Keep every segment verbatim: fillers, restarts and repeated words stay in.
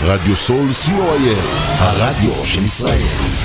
רדיו סול סי או איי אל, הרדיו של ישראל.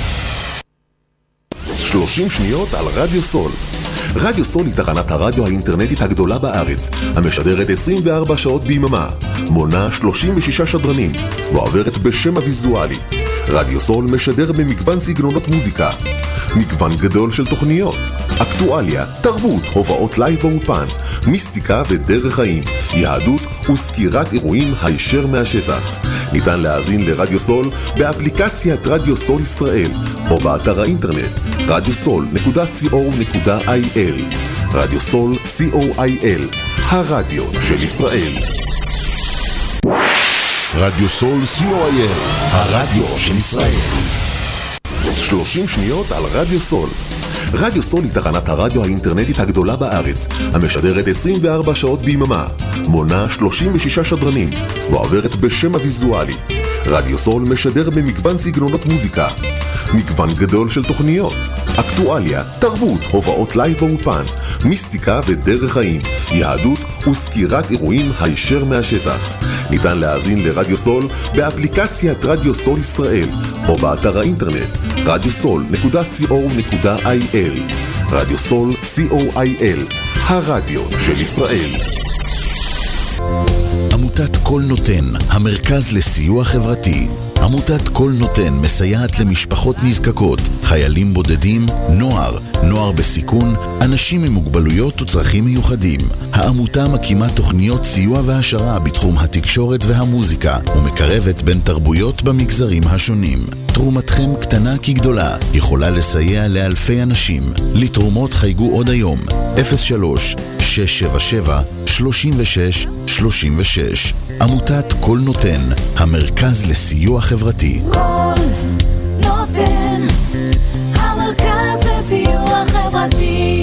שלושים שניות על רדיו סול. רדיו סול היא תחנת הרדיו האינטרנטית הגדולה בארץ, המשדרת עשרים וארבע שעות ביממה, מונה שלושים ושישה שדרנים, ועוברת בשם הוויזואלי. רדיו סול משדר במגוון סגנונות מוזיקה, מגוון גדול של תוכניות, אקטואליה, תרבות, הופעות לייב באופן, מיסטיקה ודרך חיים, יהדות וסקירת אירועים הישר מהשטח. ניתן להאזין לרדיו סול באפליקציית רדיו סול ישראל, או באתר האינטרנט רדיו סול נקודה סי או נקודה איי אל. רדיו סול סי או איי אל, הרדיו של ישראל. רדיו סול סי או איי אל, הרדיו של ישראל. שלושים שניות על רדיו סול. רדיו סול היא תחנת הרדיו האינטרנטית הגדולה בארץ, המשדרת עשרים וארבע שעות ביממה, מונה שלושים ושישה שדרנים, ועוברת בשם הוויזואלי. רדיו סול משדר במגוון סגנונות מוזיקה, מגוון גדול של תוכניות, אקטואליה, תרבות, הופעות לייב באופן, מיסטיקה ודרך חיים, יהדות וסקירת אירועים הישר מהשטח. ניתן להאזין לרדיו סול באפליקציית רדיו סול ישראל, או באתר האינטרנט רדיו סול נקודה סי או נקודה איי אל. רדיו סול סי או איי אל, הרדיו של ישראל. עמותת כל נותן, המרכז לסיוע חברתי. עמותת כל נותן מסייעת למשפחות נזקקות, חיילים בודדים, נוער, נוער בסיכון, אנשים עם מוגבלויות וצרכים מיוחדים. העמותה מקימה תוכניות סיוע והשרה בתחום התקשורת והמוזיקה, ומקרבת בין תרבויות במגזרים השונים. תרומתכם קטנה כגדולה, יכולה לסייע לאלפי אנשים. לתרומות חייגו עוד היום, אפס שלוש שש שבע שבע שלושים ושש שלושים ושש. עמותת כל נותן, המרכז לסיוע חברתי. כל נותן, המרכז לסיוע חברתי.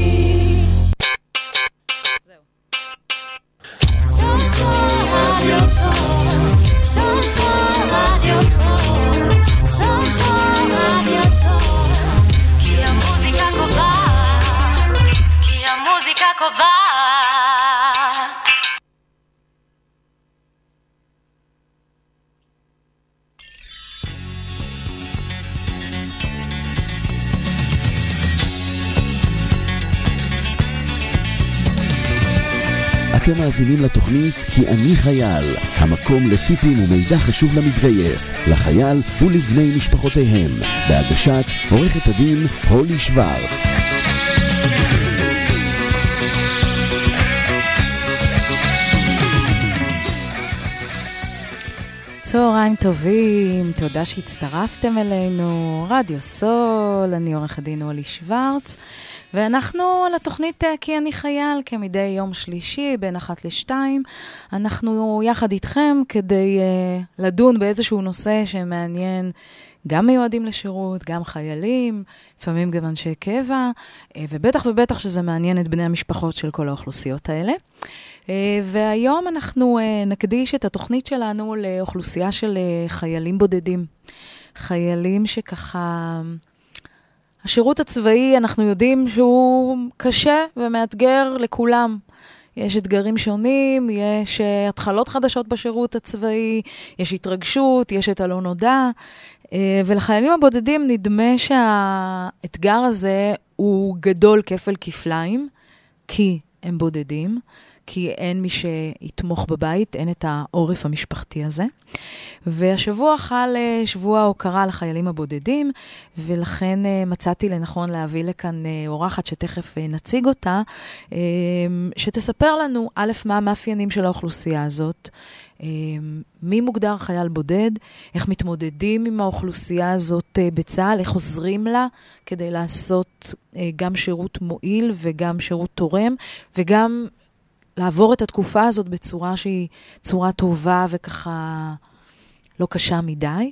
אתם מאזינים לתוכנית כי אני חייל, המקום לטיפים ומידע חשוב למתגייס, לחייל ולבני משפחותיהם, בהגשת עורכת הדין הולי שוורץ. צהריים טובים, תודה שהצטרפתם אלינו, רדיו סול, אני עורכת הדין הולי שוורץ, ואנחנו על התוכנית כי אני חייל, כמדי יום שלישי בין אחת לשתיים, אנחנו יחד איתכם כדי uh, לדון באיזשהו נושא שמעניין גם מיועדים לשירות, גם חיילים, לפעמים גם אנשי קבע, uh, ובטח ובטח שזה מעניין את בני המשפחות של כל האוכלוסיות האלה. Uh, והיום אנחנו uh, נקדיש את התוכנית שלנו לאוכלוסייה של uh, חיילים בודדים. חיילים שככה... השירות הצבאי, אנחנו יודעים שהוא קשה ומאתגר לכולם. יש אתגרים שונים, יש התחלות חדשות בשירות הצבאי, יש התרגשות, יש את הלא נודע, ולחיילים הבודדים נדמה שהאתגר הזה הוא גדול כפל כפליים, כי הם בודדים, כי אין מי שיתמוך בבית, אין את העורף המשפחתי הזה. והשבוע חל שבוע ההוקרה לחיילים הבודדים, ולכן מצאתי לנכון להביא לכאן אורחת שתכף נציג אותה, שתספר לנו א', מה המאפיינים של האוכלוסייה הזאת, מי מוגדר חייל בודד, איך מתמודדים עם האוכלוסייה הזאת בצה"ל, איך עוזרים לה כדי לעשות גם שירות מועיל וגם שירות תורם, וגם לעבור את התקופה הזאת בצורה שהיא צורה טובה וככה לא קשה מדי.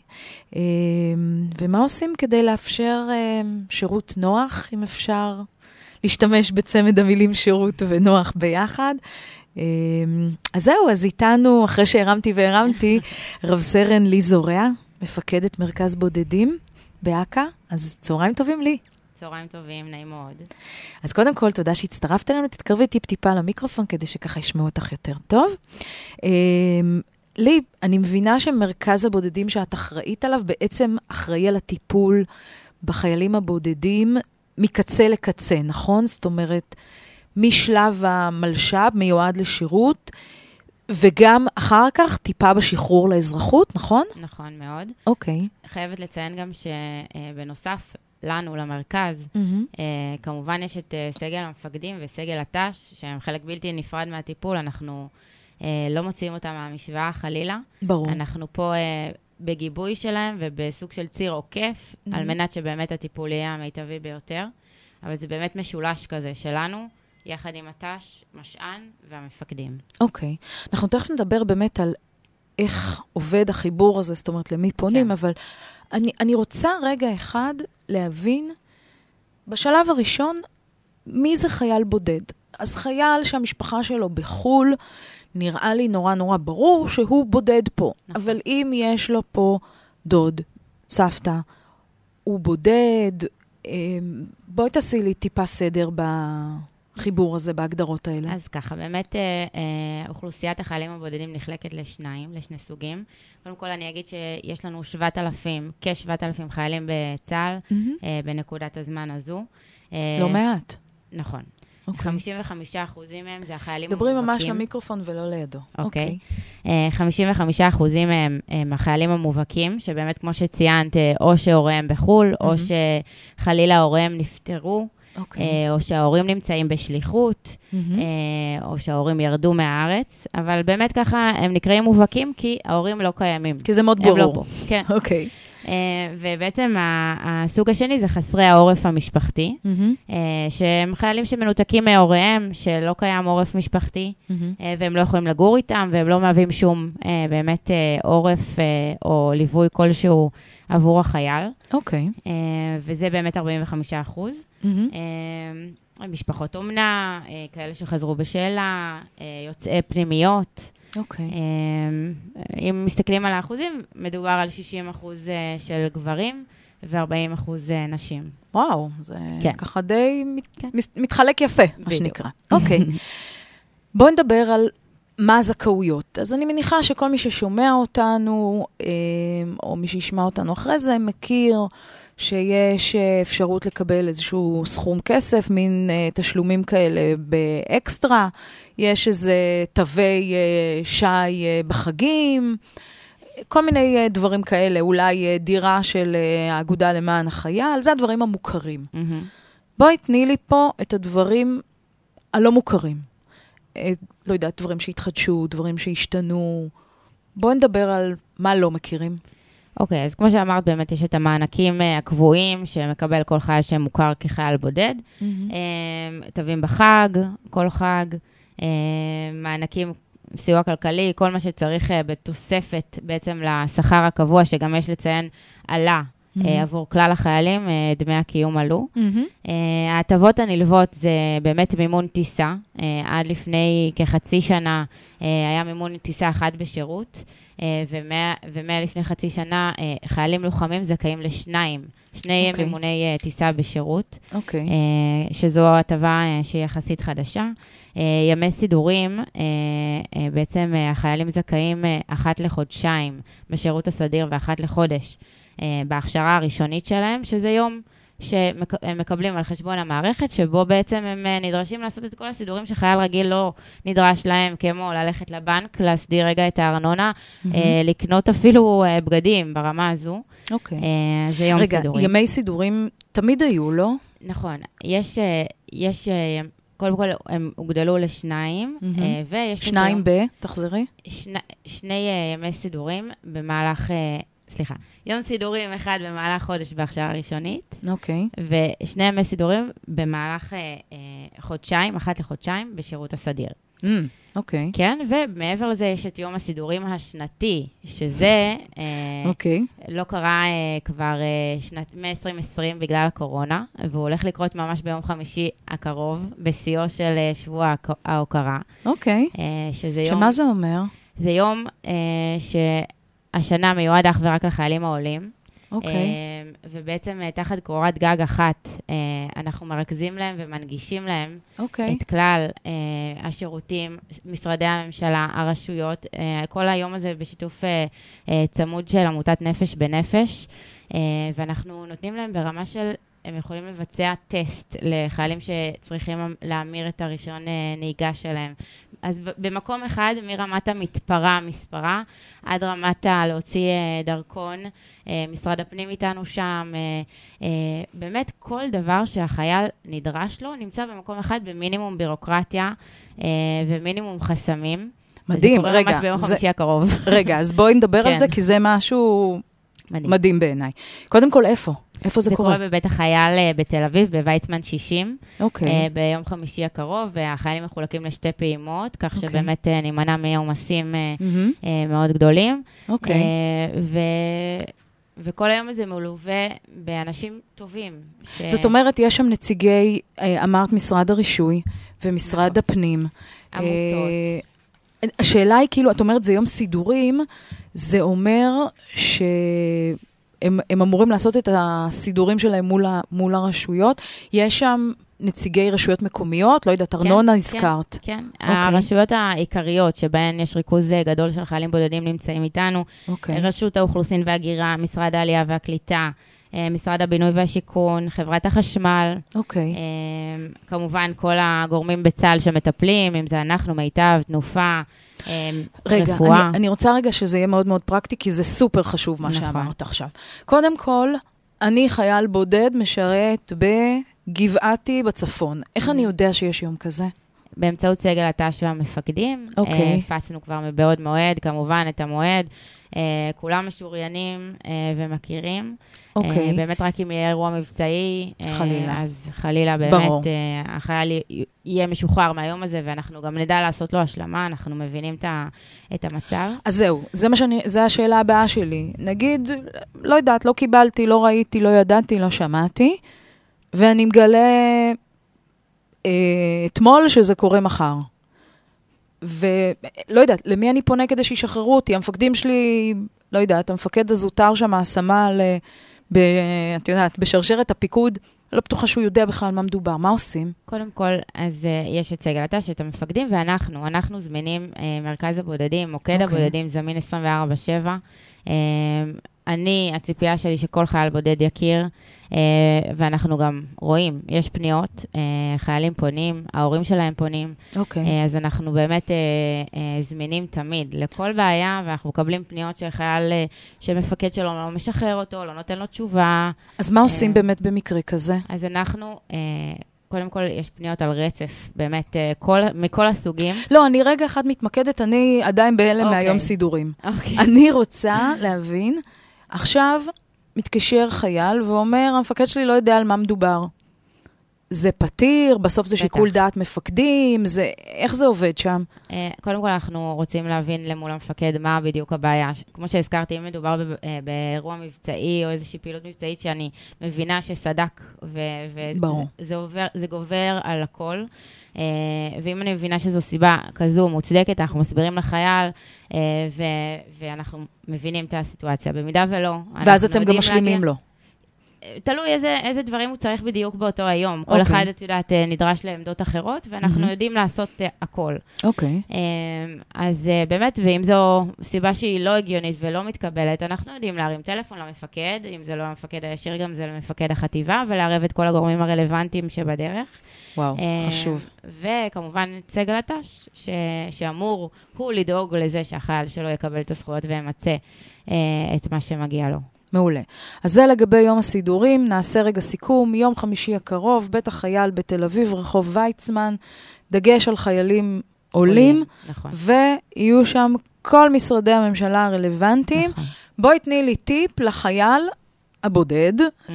ומה עושים כדי לאפשר שירות נוח, אם אפשר להשתמש בצמד המילים שירות ונוח ביחד. אז זהו, אז איתנו, אחרי שהרמתי והרמתי, רב סרן לי זורע, מפקדת מרכז בודדים באקה. אז צהריים טובים לי. צהריים טובים, נעים מאוד. אז קודם כל, תודה שהצטרפת אלינו, תתקרבי טיפ-טיפה למיקרופון, כדי שככה ישמעו אותך יותר טוב. לי, אני מבינה שמרכז הבודדים שאת אחראית עליו, בעצם אחראי על הטיפול בחיילים הבודדים מקצה לקצה, נכון? זאת אומרת, משלב המלש"ב מיועד לשירות, וגם אחר כך טיפה בשחרור לאזרחות, נכון? נכון מאוד. אוקיי. חייבת לציין גם שבנוסף לנו, למרכז, Mm-hmm. כמובן יש את סגל המפקדים וסגל הת"ש, שהם חלק בלתי נפרד מהטיפול, אנחנו לא מוציאים אותם מהמשוואה חלילה. ברור. אנחנו פה בגיבוי שלהם ובסוג של ציר עוקף, mm-hmm. על מנת שבאמת הטיפול יהיה המיטבי ביותר, אבל זה באמת משולש כזה שלנו, יחד עם הת"ש, משען והמפקדים. אוקיי. אנחנו תכף נדבר באמת על איך עובד החיבור הזה, זאת אומרת, למי פונים, כן. אבל אני, אני רוצה רגע אחד להבין, בשלב הראשון, מי זה חייל בודד? אז חייל שהמשפחה שלו בחול, נראה לי נורא נורא ברור שהוא בודד פה. נכון. אבל אם יש לו פה דוד, סבתא, הוא בודד, בואי תעשי לי טיפה סדר בחיבור הזה, בהגדרות האלה. אז ככה, באמת אוכלוסיית החיילים הבודדים נחלקת לשניים, לשני סוגים. קודם כל אני אגיד שיש לנו שבעת אלפים, כשבעת אלפים חיילים בצה"ל, mm-hmm. בנקודת הזמן הזו. לא מעט. נכון. Okay. חמישים וחמישה אחוזים מהם זה החיילים דברים המובהקים. ממש למיקרופון ולא לידו. אוקיי. Okay. Okay. חמישים וחמישה אחוזים מהם הם החיילים המובהקים, שבאמת כמו שציינת, או שהוריהם בחול, mm-hmm. או שחלילה הוריהם נפטרו, okay. או שההורים נמצאים בשליחות, mm-hmm. או שההורים ירדו מהארץ, אבל באמת ככה הם נקראים מובהקים, כי ההורים לא קיימים. כי זה מאוד ברור. לא פה. כן. אוקיי. Okay. Uh, ובעצם הסוג השני זה חסרי העורף המשפחתי, mm-hmm. uh, שהם חיילים שמנותקים מהוריהם, שלא קיים עורף משפחתי, mm-hmm. uh, והם לא יכולים לגור איתם, והם לא מהווים שום uh, באמת uh, עורף uh, או ליווי כלשהו עבור החייל. אוקיי. Okay. Uh, וזה באמת ארבעים וחמישה אחוז. Mm-hmm. Uh, משפחות אומנה, uh, כאלה שחזרו בשאלה, uh, יוצאי פנימיות. אוקיי. Okay. אם מסתכלים על האחוזים, מדובר על שישים אחוז של גברים ו-ארבעים אחוז נשים. וואו, זה כן. ככה די כן. מתחלק יפה, בדיוק. מה שנקרא. אוקיי. Okay. בואו נדבר על מה הזכאויות. אז אני מניחה שכל מי ששומע אותנו, או מי שישמע אותנו אחרי זה, מכיר שיש אפשרות לקבל איזשהו סכום כסף, מין תשלומים כאלה באקסטרה, יש איזה תווי שי בחגים, כל מיני דברים כאלה, אולי דירה של האגודה למען החייל, זה הדברים המוכרים. Mm-hmm. בואי תני לי פה את הדברים הלא מוכרים. לא יודעת, דברים שהתחדשו, דברים שהשתנו. בואי נדבר על מה לא מכירים. אוקיי, אז כמו שאמרת, באמת יש את המענקים הקבועים שמקבל כל חייל שמוכר כחייל בודד. Mm-hmm. תווים בחג, כל חג. מענקים, סיוע כלכלי, כל מה שצריך בתוספת בעצם לשכר הקבוע, שגם יש לציין עלה mm-hmm. עבור כלל החיילים, דמי הקיום עלו. Mm-hmm. ההטבות הנלוות זה באמת מימון טיסה. עד לפני כחצי שנה היה מימון טיסה אחת בשירות, ומה, ומה לפני חצי שנה חיילים לוחמים זכאים לשניים, שני okay. מימוני טיסה בשירות, okay. שזו הטבה שהיא יחסית חדשה. ימי סידורים, בעצם החיילים זכאים אחת לחודשיים בשירות הסדיר ואחת לחודש בהכשרה הראשונית שלהם, שזה יום שהם מקבלים על חשבון המערכת, שבו בעצם הם נדרשים לעשות את כל הסידורים שחייל רגיל לא נדרש להם, כמו ללכת לבנק, להסדיר רגע את הארנונה, mm-hmm. לקנות אפילו בגדים ברמה הזו. אוקיי. Okay. זה יום רגע, סידורים. רגע, ימי סידורים תמיד היו, לא? נכון. יש, יש, קודם כל הם הוגדלו לשניים, mm-hmm. ויש... שניים ב, תחזרי? שני, שני ימי סידורים במהלך... סליחה, יום סידורים אחד במהלך חודש בהכשרה ראשונית. אוקיי. Okay. ושני ימי סידורים במהלך אה, אה, חודשיים, אחת לחודשיים, בשירות הסדיר. אוקיי. Mm, okay. כן, ומעבר לזה יש את יום הסידורים השנתי, שזה אוקיי. אה, okay. לא קרה אה, כבר אה, שנת מ-עשרים עשרים בגלל הקורונה, והוא הולך לקרות ממש ביום חמישי הקרוב, בשיאו של אה, שבוע ההוקרה. אוקיי. Okay. אה, שזה יום... שמה זה אומר? זה יום אה, ש... השנה מיועד אך ורק לחיילים העולים, אוקיי. ובעצם תחת קורת גג אחת, אנחנו מרכזים להם ומנגישים להם אוקיי. את כלל השירותים, משרדי הממשלה, הרשויות, כל היום הזה בשיתוף צמוד של עמותת נפש בנפש, ואנחנו נותנים להם ברמה של, הם יכולים לבצע טסט לחיילים שצריכים להמיר את הרישיון נהיגה שלהם. אז במקום אחד, מרמת המתפרה, מספרה, עד רמת להוציא דרכון, משרד הפנים איתנו שם, באמת כל דבר שהחייל נדרש לו, נמצא במקום אחד במינימום בירוקרטיה ומינימום חסמים. מדהים, רגע. רגע. זה קורה ממש ביום חמישי הקרוב. רגע, אז בואי נדבר על כן. זה, כי זה משהו מדהים. מדהים בעיניי. קודם כל, איפה? איפה זה, זה קורה? קורה בבית החייל אה, בתל אביב, בוויצמן שישים, אוקיי. אה, ביום חמישי הקרוב, והחיילים מחולקים לשתי פעימות, כך אוקיי. שבאמת אה, נימנע מעומסים אה, מהמם. אה, מאוד גדולים. אוקיי. אה, ו... וכל היום הזה מלווה באנשים טובים. ש... זאת אומרת, יש שם נציגי, אה, אמרת משרד הרישוי ומשרד הפנים. עמותות. אה, השאלה היא, כאילו, את אומרת, זה יום סידורים, זה אומר ש... הם, הם אמורים לעשות את הסידורים שלהם מול, ה, מול הרשויות. יש שם נציגי רשויות מקומיות, לא יודעת, ארנונה הזכרת. כן, כן. אוקיי. הרשויות העיקריות שבהן יש ריכוז גדול של חיילים בודדים נמצאים איתנו. אוקיי. רשות האוכלוסין והגירה, משרד העלייה והקליטה, משרד הבינוי והשיכון, חברת החשמל. אוקיי. כמובן, כל הגורמים בצה"ל שמטפלים, אם זה אנחנו, מיטב, תנופה, רגע, רפואה. אני, אני רוצה רגע שזה יהיה מאוד מאוד פרקטי, כי זה סופר חשוב מה נכון. שאמרת עכשיו. קודם כל, אני חייל בודד משרת בגבעתי בצפון. איך אני יודע שיש יום כזה? באמצעות סגל הת"ש והמפקדים. אוקיי. הפצנו כבר מבעוד מועד, כמובן את המועד. כולם משוריינים ומכירים. אוקיי. באמת רק אם יהיה אירוע מבצעי, חלילה. אז חלילה באמת ברור. החייל יהיה משוחרר מהיום הזה, ואנחנו גם נדע לעשות לו השלמה, אנחנו מבינים את המצב. אז זהו, זה מה שאני, זה השאלה הבאה שלי. נגיד, לא יודעת, לא קיבלתי, לא ראיתי, לא ידעתי, לא שמעתי, ואני מגלה אה, אתמול שזה קורה מחר. ולא יודעת, למי אני פונה כדי שישחררו אותי? המפקדים שלי, לא יודעת, המפקד הזוטר שם, הסמל, ב, את יודעת, בשרשרת הפיקוד, לא בטוחה שהוא יודע בכלל מה מדובר. מה עושים? קודם כל, אז uh, יש את סגל הת"ש, את המפקדים, ואנחנו, אנחנו זמינים, uh, מרכז הבודדים, מוקד אוקיי. הבודדים, זמין עשרים וארבע שבע. Uh, אני, הציפייה שלי שכל חייל בודד יכיר, uh, ואנחנו גם רואים, יש פניות, uh, חיילים פונים, ההורים שלהם פונים, אוקיי. uh, אז אנחנו באמת uh, uh, זמינים תמיד לכל בעיה, ואנחנו מקבלים פניות של חייל uh, שמפקד שלו לא משחרר אותו, לא נותן לו תשובה. אז מה עושים באמת במקרה כזה? אז אנחנו, uh, קודם כל יש פניות על רצף, באמת, uh, כל, מכל הסוגים. לא, אני רגע אחד מתמקדת, אני עדיין בהלם אוקיי. מהיום סידורים. אוקיי. אני רוצה להבין, עכשיו מתקשר חייל ואומר, המפקד שלי לא יודע על מה מדובר. זה פתיר, בסוף זה שיקול בטח. דעת מפקדים, זה, איך זה עובד שם? Uh, קודם כל אנחנו רוצים להבין למול המפקד מה בדיוק הבעיה. כמו שהזכרתי, אם מדובר ב- uh, באירוע מבצעי או איזושהי פעילות מבצעית שאני מבינה שסדק, ברור. וזה עובר, זה גובר על הכל. Uh, ואם אני מבינה שזו סיבה כזו מוצדקת, אנחנו מסבירים לחייל, uh, ו- ואנחנו מבינים את הסיטואציה. במידה ולא, ואז אנחנו אתם גם יודעים משלימים להגיע- לו. תלוי איזה, איזה דברים הוא צריך בדיוק באותו היום. כל אוקיי. אחד, את יודעת, נדרש לעמדות אחרות, ואנחנו מהמם. יודעים לעשות uh, הכל. אוקיי. Um, אז uh, באמת, ואם זו סיבה שהיא לא הגיונית ולא מתקבלת, אנחנו יודעים להרים טלפון למפקד, אם זה לא המפקד הישיר, גם זה למפקד החטיבה, ולערב את כל הגורמים הרלוונטיים שבדרך. וואו, Um, חשוב. וכמובן, סגל הת"ש, ש- שאמור הוא לדאוג לזה שהחייל שלו יקבל את הזכויות וימצא uh, את מה שמגיע לו. מעולה. אז זה לגבי יום הסידורים, נעשה רגע סיכום, יום חמישי הקרוב, בית החייל בתל אביב, רחוב ויצמן, דגש על חיילים עולים, נכון. ויהיו שם כל משרדי הממשלה הרלוונטיים. נכון. בואי תני לי טיפ לחייל הבודד,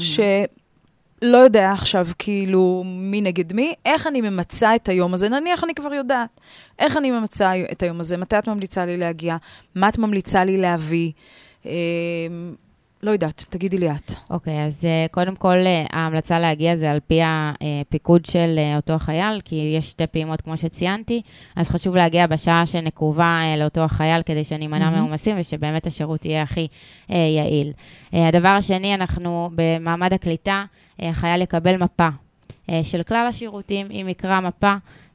שלא יודע עכשיו כאילו מי נגד מי, איך אני ממצא את היום הזה, נניח אני כבר יודעת, איך אני ממצא את היום הזה, מתי את ממליצה לי להגיע, מה את ממליצה לי להביא, לא יודעת, תגידי לי את. אוקיי, אז קודם כל, ההמלצה להגיע זה על פי הפיקוד של אותו החייל, כי יש שתי פעימות כמו שציינתי, אז חשוב להגיע בשעה שנקובה לאותו החייל, כדי שנמנע מעומסים, ושבאמת השירות יהיה הכי יעיל. הדבר השני, אנחנו במעמד הקליטה, החייל יקבל מפה של כלל השירותים, אם יקרא מפה,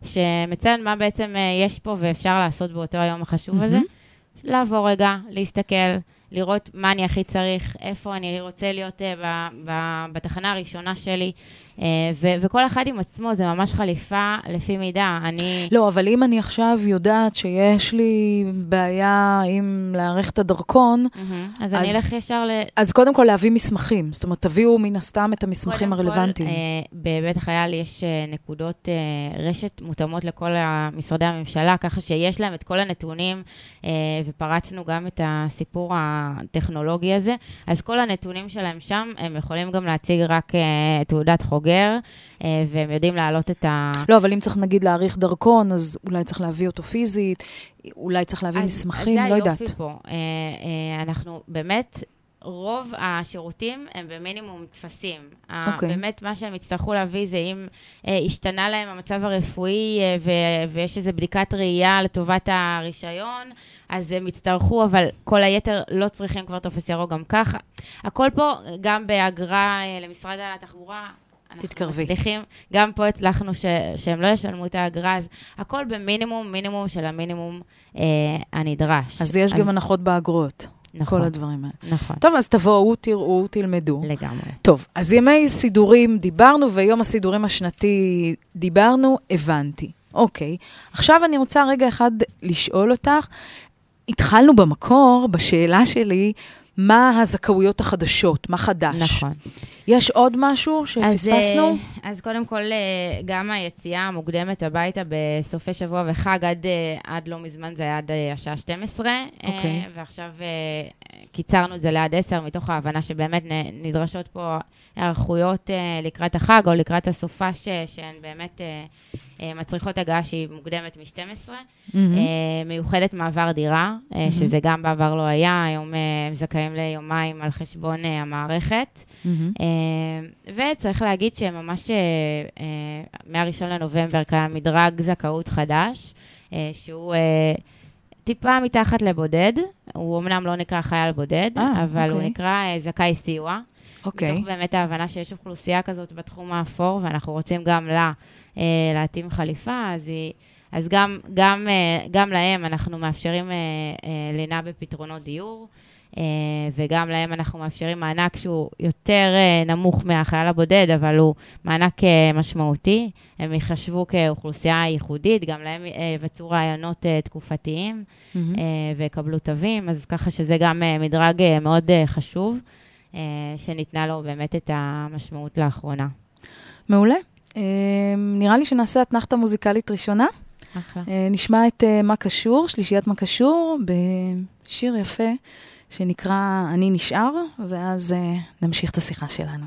שמציין מה בעצם יש פה, ואפשר לעשות באותו היום החשוב הזה. לעבור רגע, להסתכל, לראות מה אני הכי צריך, איפה אני רוצה להיות uh, ב- ב- בתחנה הראשונה שלי, uh, ו- וכל אחד עם עצמו, זה ממש חליפה לפי מידע. אני... לא, אבל אם אני עכשיו יודעת שיש לי בעיה עם להעריך את הדרכון, mm-hmm. אז, אז אני אלך ישר ל... אז קודם כל להביא מסמכים, זאת אומרת, תביאו מן הסתם את המסמכים הרלוונטיים. קודם כל, uh, בבית החייל יש uh, נקודות uh, רשת מותאמות לכל משרדי הממשלה, ככה שיש להם את כל הנתונים, uh, ופרצנו גם את הסיפור הטכנולוגי הזה, אז כל הנתונים שלהם שם, הם יכולים גם להציג רק uh, תעודת חוגר, uh, והם יודעים להעלות את ה... לא, אבל אם צריך נגיד להעריך דרכון, אז אולי צריך להביא אותו פיזית, אולי צריך להביא אז, מסמכים, אז לא יודעת. זה היופי פה. Uh, uh, אנחנו באמת... רוב השירותים הם במינימום תפסים. Okay. באמת מה שהם יצטרכו להביא זה אם אה, השתנה להם המצב הרפואי אה, ו- ויש איזו בדיקת ראייה לטובת הרישיון, אז הם יצטרכו, אבל כל היתר לא צריכים כבר טופס ירוק גם ככה. הכל פה, גם באגרה אה, למשרד התחבורה, תתקרבי. מצליחים, גם פה הצלחנו ש- שהם לא ישלמו את האגרה, אז הכל במינימום, מינימום של המינימום אה, הנדרש. אז יש אז... גם הנחות באגרות. נכון. כל הדברים האלה. נכון. טוב, אז תבואו, תראו, תלמדו. לגמרי. טוב, אז ימי סידורים דיברנו, ויום הסידורים השנתי דיברנו, הבנתי. אוקיי. עכשיו אני רוצה רגע אחד לשאול אותך, התחלנו במקור, בשאלה שלי, מה הזכאויות החדשות, מה חדש? נכון. יש עוד משהו שפספסנו? אז, אז קודם כל, גם היציאה המוקדמת הביתה בסופי שבוע וחג, עד, עד לא מזמן זה היה עד השעה שתים עשרה, אוקיי. ועכשיו קיצרנו את זה לעד עשר, מתוך ההבנה שבאמת נדרשות פה הערכויות לקראת החג, או לקראת הסופה ש, שהן באמת מצריכות הגעה שהיא מוקדמת מ-שתים עשרה. Mm-hmm. מיוחדת מעבר דירה, mm-hmm. שזה גם בעבר לא היה, היום הם זכאים ליומיים על חשבון המערכת. Mm-hmm. וצריך להגיד שממש מה-ראשון לנובמבר קיים מדרג זכאות חדש, שהוא טיפה מתחת לבודד, הוא אמנם לא נקרא חייל בודד, 아, אבל okay. הוא נקרא זכאי סיוע. אוקיי. Okay. מתוך באמת ההבנה שיש אוכלוסייה כזאת בתחום האפור, ואנחנו רוצים גם לה להתאים חליפה, אז היא... אז גם, גם, גם להם אנחנו מאפשרים לינה בפתרונות דיור, וגם להם אנחנו מאפשרים מענק שהוא יותר נמוך מהחייל הבודד, אבל הוא מענק משמעותי. הם יחשבו כאוכלוסייה ייחודית, גם להם יבצעו רעיונות תקופתיים, mm-hmm. ויקבלו תווים, אז ככה שזה גם מדרג מאוד חשוב, שניתנה לו באמת את המשמעות לאחרונה. מעולה. נראה לי שנעשה אתנחתה מוזיקלית ראשונה. אחלה. נשמע את מה קשור, שלישיית מה קשור, בשיר יפה שנקרא אני נשאר, ואז נמשיך את השיחה שלנו.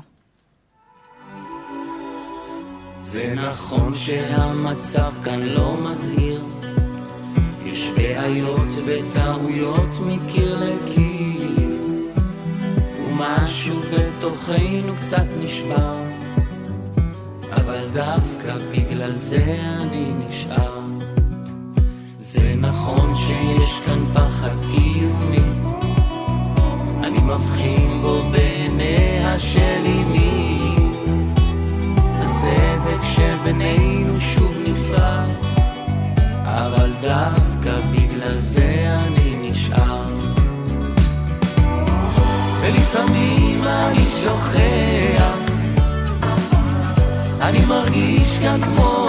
זה נכון שהמצב כאן לא מזהיר, יש בעיות וטעויות מקיר לקיר, ומשהו בתוכנו קצת נשבר, אבל דווקא בגלל זה אני נשאר. זה נכון שיש כאן פחד קיומי, אני מבחין בו בעיניה של אמי, הסדק שבינינו שוב נפרד, אבל דווקא בגלל זה אני נשאר. ולפעמים אני שוכח, אני מרגיש כאן כמו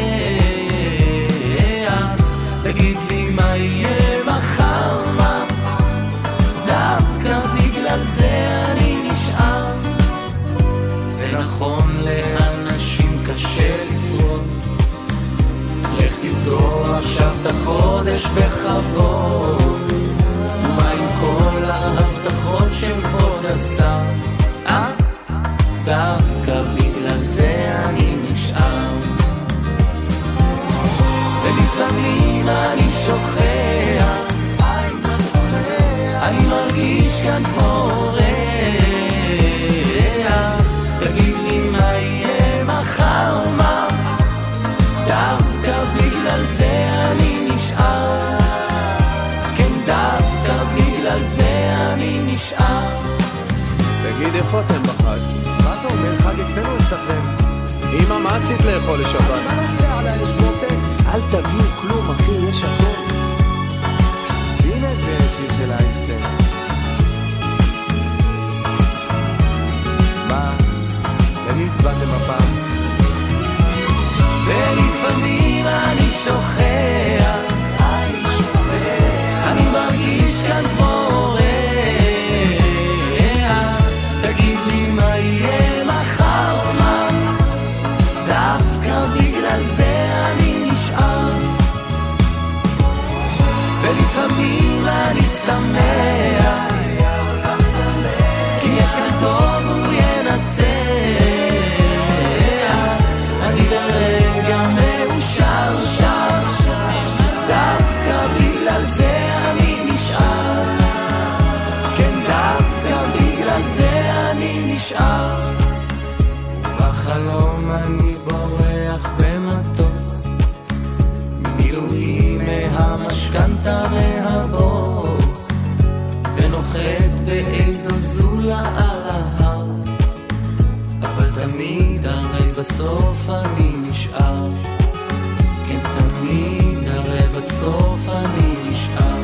ריח, תגיד לי מה יהיה מחר, מה דווקא בגלל זה אני נשאר. זה נכון לאנשים קשה לשרוד, לך תסגור עכשיו את החודש בכבוד, ומה עם כל ההבטחות של כבוד השר, אה? דווקא בגלל זה אני נשאר. ולפעמים אני שוכח, אני מרגיש כאן כמו ריח, בגלל זה אני נשאר. תגיד, איפה אתם בחג? מה אתה אומר? חג אצלנו אצלכם. אמא, מה עשית לאכול לשבת? מה נגיע עליי לשבוטק? אל תביאו כלום, אחי, יש הכל. שים איזה שיר של איינשטיין. מה? למי הצבעתם הפעם? ולפעמים אני שוכח, אני מרגיש כאן כמו אורח. תגיד לי מה יהיה מחר, מה? דווקא בגלל זה אני נשאר. ולפעמים אני שמח, כי יש כאן טוב הוא ינצח. אני לרגע מאושר שם, דווקא בגלל זה אני נשאר. כן, דווקא בגלל זה אני נשאר. ובחלום אני בורח במטוס, מילואים מהמשכנתה מהבוס, ונוחת באיזו זולה על ההר. אבל תמיד הרי בסוף אני נשאר. כן, תמיד הרי בסוף אני נשאר.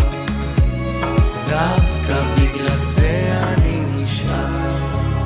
דווקא בגלל זה אני נשאר.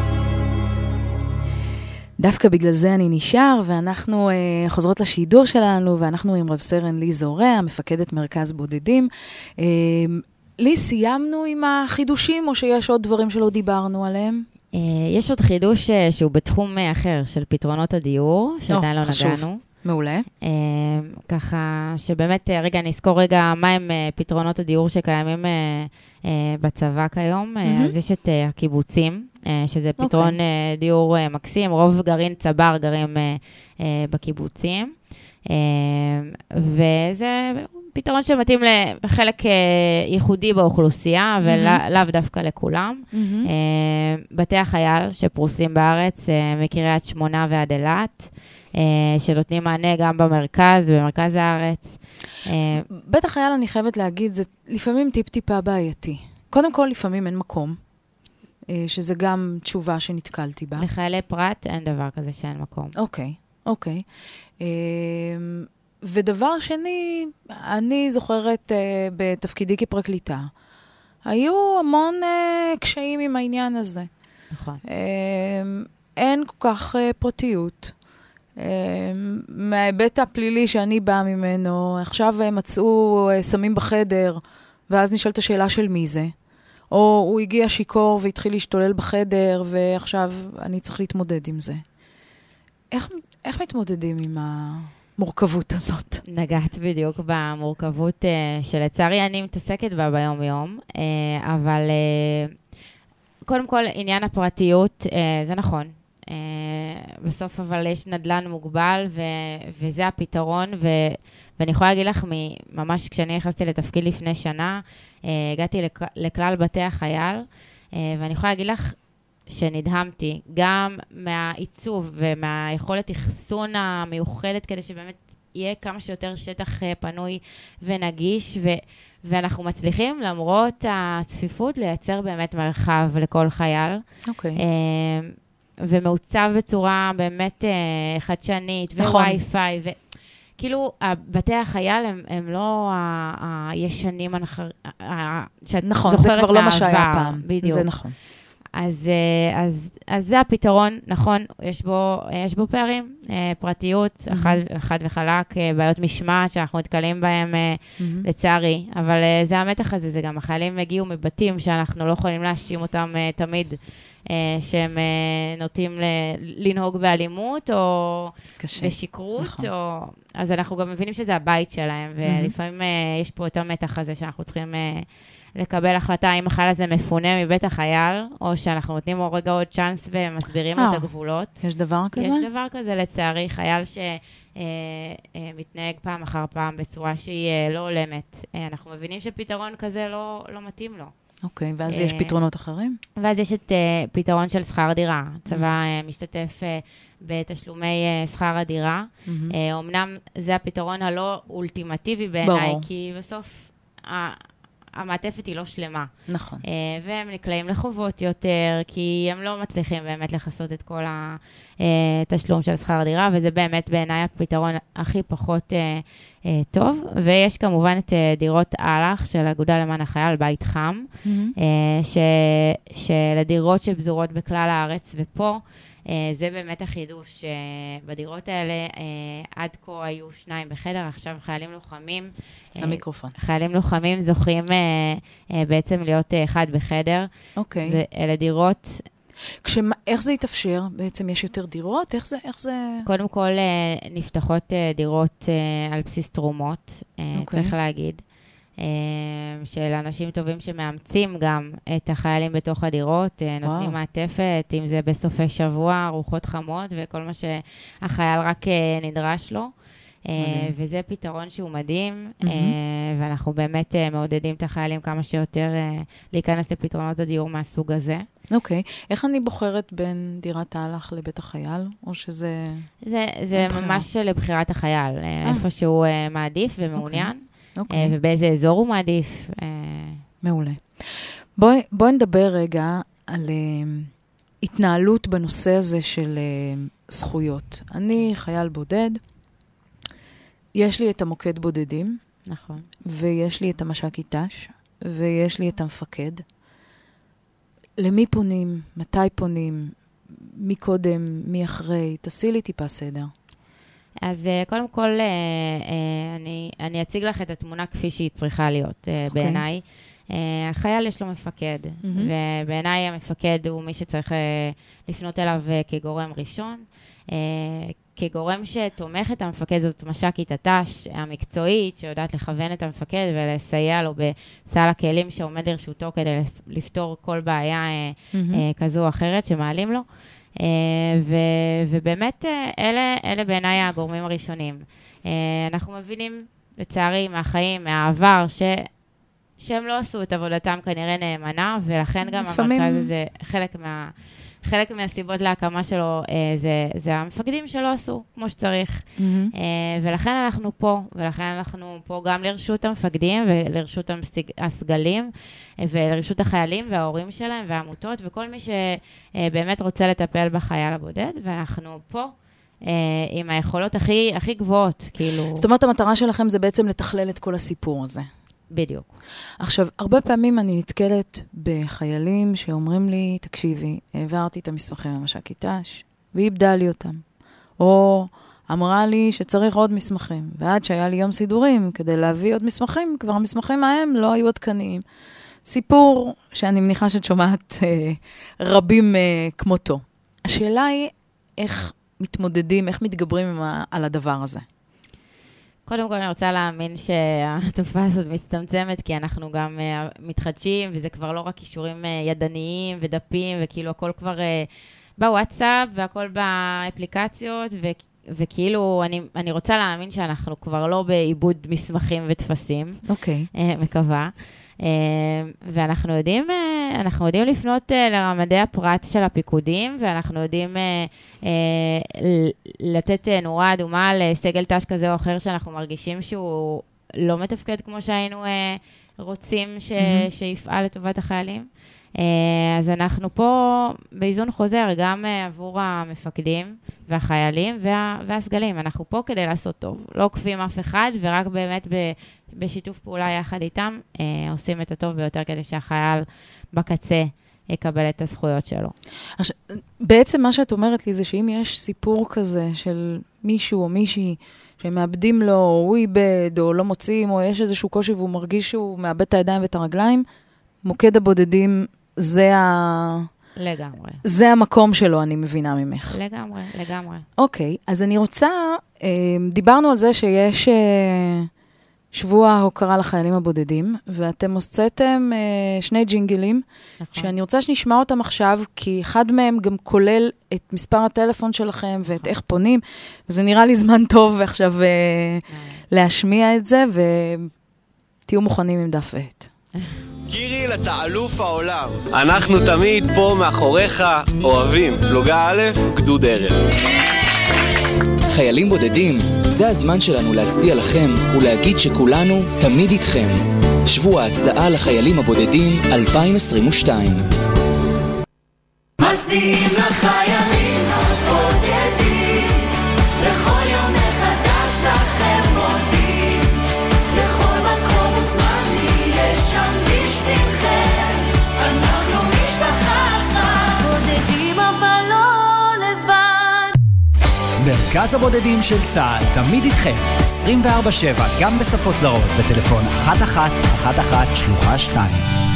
דווקא בגלל זה אני נשאר, ואנחנו uh, חוזרות לשידור שלנו, ואנחנו עם רב סרן לי זורע, מפקדת מרכז בודדים. Uh, לי, סיימנו עם החידושים, או שיש עוד דברים שלא דיברנו עליהם? Uh, יש עוד חידוש uh, שהוא בתחום uh, אחר, של פתרונות הדיור, שעדיין לא חשוב. נגענו. מעולה. Uh, ככה שבאמת, uh, רגע, נזכור רגע מה הם uh, פתרונות הדיור שקיימים uh, uh, בצבא כיום. Mm-hmm. Uh, אז יש את uh, הקיבוצים, uh, שזה פתרון okay. uh, דיור uh, מקסים. רוב גרעין צבר גרים uh, uh, בקיבוצים. Uh, וזה פתרון שמתאים לחלק uh, ייחודי באוכלוסייה, mm-hmm. ולאו דווקא לכולם. Mm-hmm. Uh, בתי החייל שפרוסים בארץ, uh, מקריית שמונה ועד אילת, Uh, שנותנים מענה גם במרכז, במרכז הארץ. Uh, בית החייל, אני חייבת להגיד, זה לפעמים טיפ-טיפה בעייתי. קודם כל, לפעמים אין מקום, uh, שזה גם תשובה שנתקלתי בה. לחיילי פרט אין דבר כזה שאין מקום. אוקיי, אוקיי. Uh, ודבר שני, אני זוכרת uh, בתפקידי כפרקליטה, היו המון uh, קשיים עם העניין הזה. נכון. Uh, אין כל כך uh, פרטיות. מההיבט הפלילי שאני באה ממנו, עכשיו מצאו סמים בחדר, ואז נשאלת השאלה של מי זה. או הוא הגיע שיקור והתחיל להשתולל בחדר, ועכשיו אני צריך להתמודד עם זה. איך, איך מתמודדים עם המורכבות הזאת? נגעת בדיוק במורכבות שלצערי אני מתעסקת בה ביום יום, אבל קודם כל עניין הפרטיות, זה נכון. Uh, בסוף אבל יש נדלן מוגבל ו- וזה הפתרון ו- ואני יכולה להגיד לך ממש כשאני נכנסתי לתפקיד לפני שנה uh, הגעתי לק- לכלל בתי החייל uh, ואני יכולה להגיד לך שנדהמתי גם מהעיצוב ומהיכולת אחסון המיוחדת כדי שבאמת יהיה כמה שיותר שטח uh, פנוי ונגיש ו- ואנחנו מצליחים למרות הצפיפות לייצר באמת מרחב לכל חייל. אוקיי. Okay. Uh, ומעוצב בצורה באמת uh, חדשנית, נכון. וווי-פיי, וכאילו, בתי החייל הם, הם לא הישנים הנחר... שאת נכון, זוכרת זה כבר מהעבר, לא מה שהיה פעם. בדיוק. זה נכון. אז, אז, אז זה הפתרון, נכון, יש בו, יש בו פערים, uh, פרטיות, mm-hmm. אחד, אחד וחלק, uh, בעיות משמעת שאנחנו נתקלים בהם, uh, mm-hmm. לצערי, אבל uh, זה המתח הזה, זה גם החיילים הגיעו מבתים שאנחנו לא יכולים להאשים אותם uh, תמיד, Uh, שהם uh, נוטים ל- לנהוג באלימות או קשה. בשקרות, נכון. או... אז אנחנו גם מבינים שזה הבית שלהם, Mm-hmm. ולפעמים uh, יש פה את המתח הזה שאנחנו צריכים uh, לקבל החלטה אם החייל הזה מפונה מבית החייל, או שאנחנו נותנים לו רגע עוד צ'אנס ומסבירים Oh. את הגבולות. יש דבר כזה? יש דבר כזה לצערי, חייל שמתנהג פעם אחר פעם בצורה שהיא uh, לא הולמת. Uh, אנחנו מבינים שפתרון כזה לא, לא מתאים לו. אוקיי, ואז יש פתרונות אחרים? ואז יש את uh, פתרון של שכר דירה. הצבא uh, משתתף uh, בתשלומי uh, שכר הדירה. Mm-hmm. Uh, אמנם זה הפתרון הלא אולטימטיבי בעיניי, כי בסוף uh, המעטפת היא לא שלמה. נכון. והם נקלעים לחובות יותר, כי הם לא מצליחים באמת לחסות את כל התשלום של שכר דירה, וזה באמת בעיניי הפתרון הכי פחות טוב. ויש כמובן את דירות אלח של האגודה למען החייל, בית חם, שלדירות שבזורות בכלל הארץ, ופה זה באמת החידוש. בדירות האלה עד כה היו שניים בחדר, עכשיו חיילים לוחמים. המיקרופון. חיילים לוחמים זוכים בעצם להיות אחד בחדר. אוקיי. זה, אלה דירות... כשמה, איך זה יתאפשר? בעצם יש יותר דירות? איך זה, איך זה... קודם כל נפתחות דירות על בסיס תרומות, אוקיי. צריך להגיד. של אנשים טובים שמאמצים גם את החיילים בתוך הדירות, נותנים מעטפת, אם זה בסופי שבוע, ארוחות חמות, וכל מה שהחייל רק נדרש לו. וזה פתרון שהוא מדהים, ואנחנו באמת מעודדים את החיילים כמה שיותר להיכנס לפתרונות הדיור מהסוג הזה. אוקיי. איך אני בוחרת בין דירת ההלך לבית החייל, או שזה... זה ממש לבחירת החייל, איפה שהוא מעדיף ומעוניין. Okay. ובאיזה אזור הוא מעדיף. מעולה. בואי, בואי נדבר רגע על uh, התנהלות בנושא הזה של uh, זכויות. אני חייל בודד, יש לי את המוקד בודדים, נכון. ויש לי את המש"קית ת"ש, ויש לי את המפקד. למי פונים? מתי פונים? מי קודם? מי אחרי? תעשי לי טיפה סדר. אז uh, קודם כל, uh, uh, אני, אני אציג לך את התמונה כפי שהיא צריכה להיות uh, okay. בעיניי. Uh, החייל יש לו מפקד, mm-hmm. ובעיניי המפקד הוא מי שצריך uh, לפנות אליו uh, כגורם ראשון. Uh, כגורם שתומך את המפקד זאת מש"קית הת"ש המקצועית, שיודעת לכוון את המפקד ולסייע לו בסל הכלים שעומד לרשותו כדי לפתור כל בעיה uh, mm-hmm. uh, כזו או אחרת שמעלים לו. Uh, ו- ובאמת uh, אלה, אלה בעיניי הגורמים הראשונים. Uh, אנחנו מבינים לצערי מהחיים, מהעבר, ש- שהם לא עשו את עבודתם כנראה נאמנה, ולכן גם לפעמים... המרכז הזה, חלק, מה, חלק מהסיבות להקמה שלו, uh, זה, זה המפקדים שלא עשו כמו שצריך. Mm-hmm. Uh, ולכן אנחנו פה, ולכן אנחנו פה גם לרשות המפקדים ולרשות המסג, הסגלים, ולרשות החיילים וההורים שלהם והעמותות, וכל מי שבאמת רוצה לטפל בחייל הבודד, ואנחנו פה עם היכולות הכי, הכי גבוהות, כאילו... זאת אומרת, המטרה שלכם זה בעצם לתכלל את כל הסיפור הזה. בדיוק. עכשיו, הרבה פעמים אני נתקלת בחיילים שאומרים לי, תקשיבי, העברתי את המסמכים למש"קית ת"ש, והיא איבדה לי אותם. או אמרה לי שצריך עוד מסמכים, ועד שהיה לי יום סידורים כדי להביא עוד מסמכים, כבר המסמכים ההם לא היו עדכניים. סיפור שאני מניחה שאת שומעת אה, רבים אה, כמותו. השאלה היא איך מתמודדים, איך מתגברים ה, על הדבר הזה. קודם כל אני רוצה להאמין שהתופעה הזאת מצטמצמת, כי אנחנו גם uh, מתחדשים, וזה כבר לא רק קישורים uh, ידניים ודפים, וכאילו הכל כבר uh, בוואטסאפ, והכל באפליקציות, ו- וכאילו אני, אני רוצה להאמין שאנחנו כבר לא בעיבוד מסמכים ודפסים. אוקיי. Okay. Uh, מקווה. Uh, ואנחנו יודעים, uh, אנחנו יודעים לפנות uh, לרמדי הפרט של הפיקודים, ואנחנו יודעים uh, uh, לתת uh, נורה אדומה לסגל ת"ש כזה או אחר, שאנחנו מרגישים שהוא לא מתפקד כמו שהיינו uh, רוצים ש- mm-hmm. שיפעל לטובת החיילים. Uh, אז אנחנו פה באיזון חוזר, גם uh, עבור המפקדים והחיילים וה- והסגלים. אנחנו פה כדי לעשות טוב, לא עוקפים אף אחד, ורק באמת ב- בשיתוף פעולה יחד איתם, uh, עושים את הטוב ביותר כדי שהחייל בקצה יקבל את הזכויות שלו. עכשיו, בעצם מה שאת אומרת לי זה שאם יש סיפור כזה של מישהו או מישהי שמאבדים לו, או הוא איבד, או לא מוצאים, או יש איזשהו קושי והוא מרגיש שהוא מאבד את הידיים ואת הרגליים, מוקד הבודדים זה ה... לגמרי. זה המקום שלו, אני מבינה ממך. לגמרי, לגמרי. אוקיי, אז אני רוצה, דיברנו על זה שיש שבוע ההוקרה לחיילים הבודדים, ואתם הוצאתם שני ג'ינגלים, נכון. שאני רוצה שנשמע אותם עכשיו, כי אחד מהם גם כולל את מספר הטלפון שלכם, ואת איך פונים, וזה נראה לי זמן טוב עכשיו להשמיע את זה, ותהיו מוכנים עם דף ועט. גיריל, אתה אלוף העולם. אנחנו תמיד פה מאחוריך, אוהבים. פלוגה א', גדוד ערב. חיילים בודדים, זה הזמן שלנו להצדיע לכם ולהגיד שכולנו תמיד איתכם. שבוע ההצדעה לחיילים הבודדים אלפיים עשרים ושתיים. מצדיעים לחיילים הבודדים, לכל יום מחדש לכם מודים, לכל מקום וזמן נהיה שם בשבילכם, אנחנו משפחה אחת, בודדים אבל לא לבד. מרכז הבודדים של צה"ל תמיד איתכם עשרים וארבע שבע, גם בשפות זרות, בטלפון אחת אחת אחת אחת שלוחה שתיים.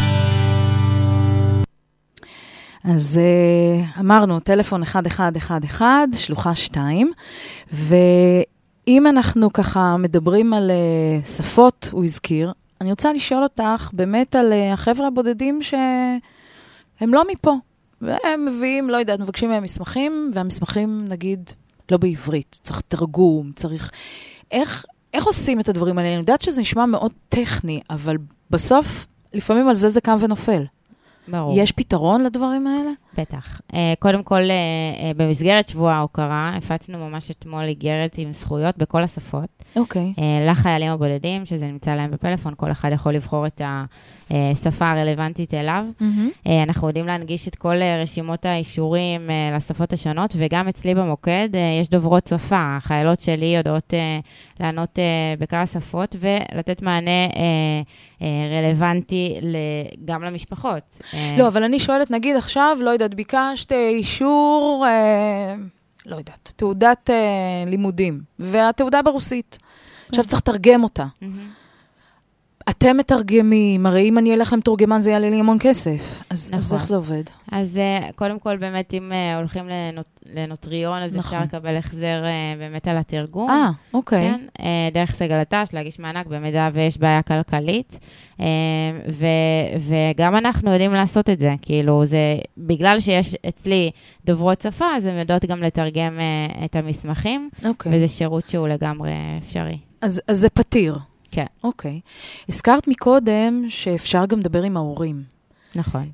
אז uh, אמרנו, טלפון אחת אחת אחת אחת, שלוחה שתיים, ואם אנחנו ככה מדברים על uh, שפות, הוא הזכיר, אני רוצה לשאול אותך באמת על uh, החבר'ה הבודדים שהם לא מפה, והם מביאים, לא יודעת, מבקשים מהם מסמכים, והמסמכים נגיד לא בעברית, צריך תרגום, צריך... איך, איך עושים את הדברים האלה? אני יודעת שזה נשמע מאוד טכני, אבל בסוף, לפעמים על זה זה קם ונופל. ברור. יש פתרון לדברים האלה? בטח. קודם כל, במסגרת שבוע ההוקרה, הפצנו ממש אתמול איגרת עם זכויות בכל השפות. אוקיי. לחיילים הבודדים, שזה נמצא להם בפלאפון, כל אחד יכול לבחור את השפה הרלוונטית אליו. אנחנו יודעים להנגיש את כל רשימות האישורים לשפות השונות, וגם אצלי במוקד יש דוברות שפה. החיילות שלי יודעות לענות בכלל השפות, ולתת מענה רלוונטי גם למשפחות. לא, אבל אני שואלת, נגיד עכשיו, לא יודעת, ביקשת אישור, אה, לא יודעת, תעודת אה, לימודים, והתעודה ברוסית. עכשיו צריך תרגם אותה. אתם מתרגמים, הרי אם אני אלך למתורגמן זה יעלה לי המון כסף. אז, נכון. אז איך זה עובד? אז uh, קודם כל באמת אם uh, הולכים לנוט, לנוטריון, אז נכון. אפשר לקבל החזר uh, באמת על התרגום. אה, אוקיי. כן, uh, דרך סגלתש, להגיש מענק במידה ויש בעיה כלכלית. Uh, ו- וגם אנחנו יודעים לעשות את זה. כאילו, זה, בגלל שיש אצלי דוברות שפה, אז הם יודעות גם לתרגם uh, את המסמכים. אוקיי. וזה שירות שהוא לגמרי אפשרי. אז, אז זה פתיר. כן. אוקיי. הזכרת מקודם שאפשר גם לדבר עם ההורים. נכון.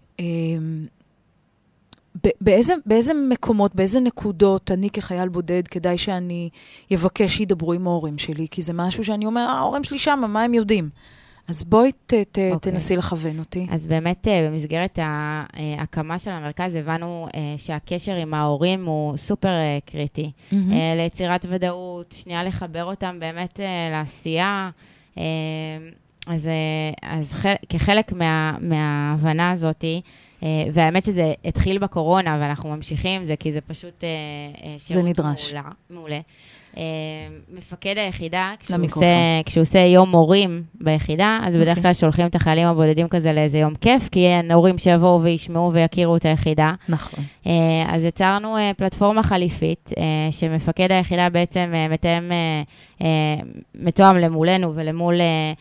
באיזה, באיזה מקומות, באיזה נקודות אני כחייל בודד כדאי שאני יבקש שידברו עם ההורים שלי? כי זה משהו שאני אומר, ההורים שלי שם, מה הם יודעים? אז בואי ת, ת, okay. תנסי לכוון אותי. אז באמת במסגרת ההקמה של המרכז הבנו שהקשר עם ההורים הוא סופר קריטי. Mm-hmm. ליצירת ודאות, שנייה לחבר אותם באמת לעשייה. אז, אז כחלק מה, מההבנה הזאת, והאמת שזה התחיל בקורונה ואנחנו ממשיכים זה, כי זה פשוט שירות מעולה, מעולה. מפקד היחידה, כשהוא עושה, כשהוא עושה יום מורים ביחידה, אז בדרך כלל שולחים את החיילים הבודדים כזה לאיזה יום כיף, כי אין הורים שיבואו וישמעו ויכירו את היחידה. נכון. אז יצרנו פלטפורמה חליפית, שמפקד היחידה בעצם מתאם, מתואם למולנו ולמול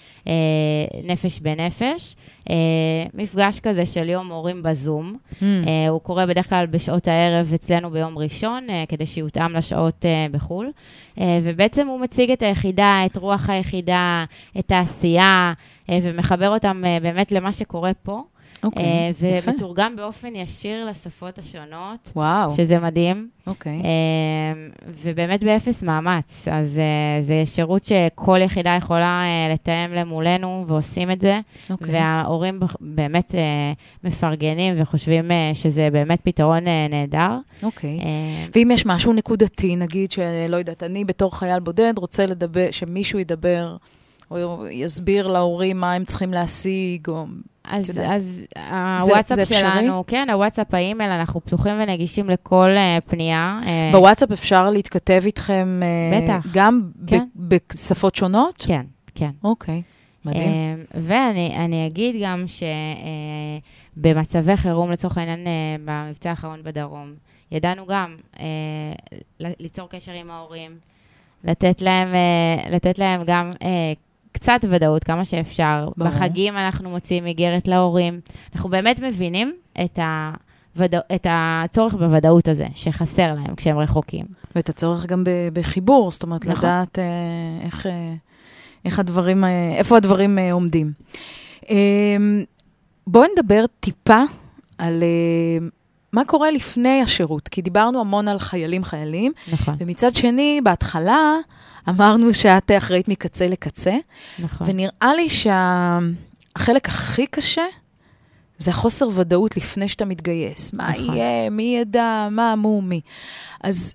נפש בנפש. מפגש כזה של יום הורים בזום. הוא קורה בדרך כלל בשעות הערב אצלנו ביום ראשון, כדי שיותאם לשעות בחול. ובעצם הוא מציג את היחידה, את רוח היחידה, את העשייה, ומחבר אותם באמת למה שקורה פה. אוקיי, יפה. ומתורגם באופן ישיר לשפות השונות. וואו. שזה מדהים. אוקיי. ובאמת באפס מאמץ. אז זה שירות שכל יחידה יכולה לתאם למולנו, ועושים את זה. אוקיי. וההורים באמת מפרגנים וחושבים שזה באמת פתרון נהדר. אוקיי. ואם יש משהו נקודתי, נגיד שלא יודעת, אני בתור חייל בודד רוצה לדבר, שמישהו ידבר, או יסביר להורים מה הם צריכים להשיג, או... אז, אז הוואטסאפ שלנו, כן, הוואטסאפ, האימייל, אנחנו פתוחים ונגישים לכל uh, פנייה. בוואטסאפ אפשר להתכתב איתכם בטח. Uh, גם כן. ב- בשפות שונות? כן, כן. אוקיי, מדהים. Uh, ואני אני אגיד גם שבמצבי uh, חירום, לצורך העניין, uh, במבצע האחרון בדרום, ידענו גם uh, ליצור קשר עם ההורים, לתת להם, uh, לתת להם גם... Uh, קצת ודאות, כמה שאפשר. ברור. בחגים אנחנו מוציאים איגרת להורים. אנחנו באמת מבינים את, הוודא, את הצורך בוודאות הזה, שחסר להם כשהם רחוקים. ואת הצורך גם בחיבור, זאת אומרת, נכון. לדעת אה, איך, אה, איך הדברים, אה, איפה הדברים אה, עומדים. אה, בואו נדבר טיפה על אה, מה קורה לפני השירות, כי דיברנו המון על חיילים חיילים, נכון. ומצד שני, בהתחלה, אמרנו שאת אחראית מקצה לקצה, נכון. ונראה לי החלק הכי קשה, זה החוסר ודאות לפני שאתה מתגייס. מה יהיה, מי ידע, מה, מו, מי. אז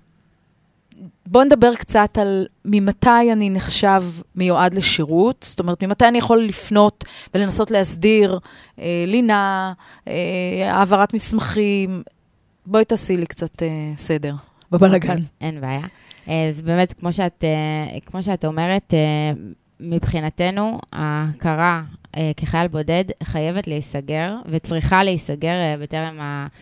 בוא נדבר קצת על ממתי אני נחשב מיועד לשירות, זאת אומרת, ממתי אני יכול לפנות ולנסות להסדיר אה, לינה, אה, העברת מסמכים. בואי תעשי לי קצת אה, סדר בבלגן. אין בעיה. אז באמת, כמו שאת, אה, כמו שאת אומרת, אה, מבחינתנו, ההכרה אה, כחייל בודד חייבת להיסגר, וצריכה להיסגר אה, בטרם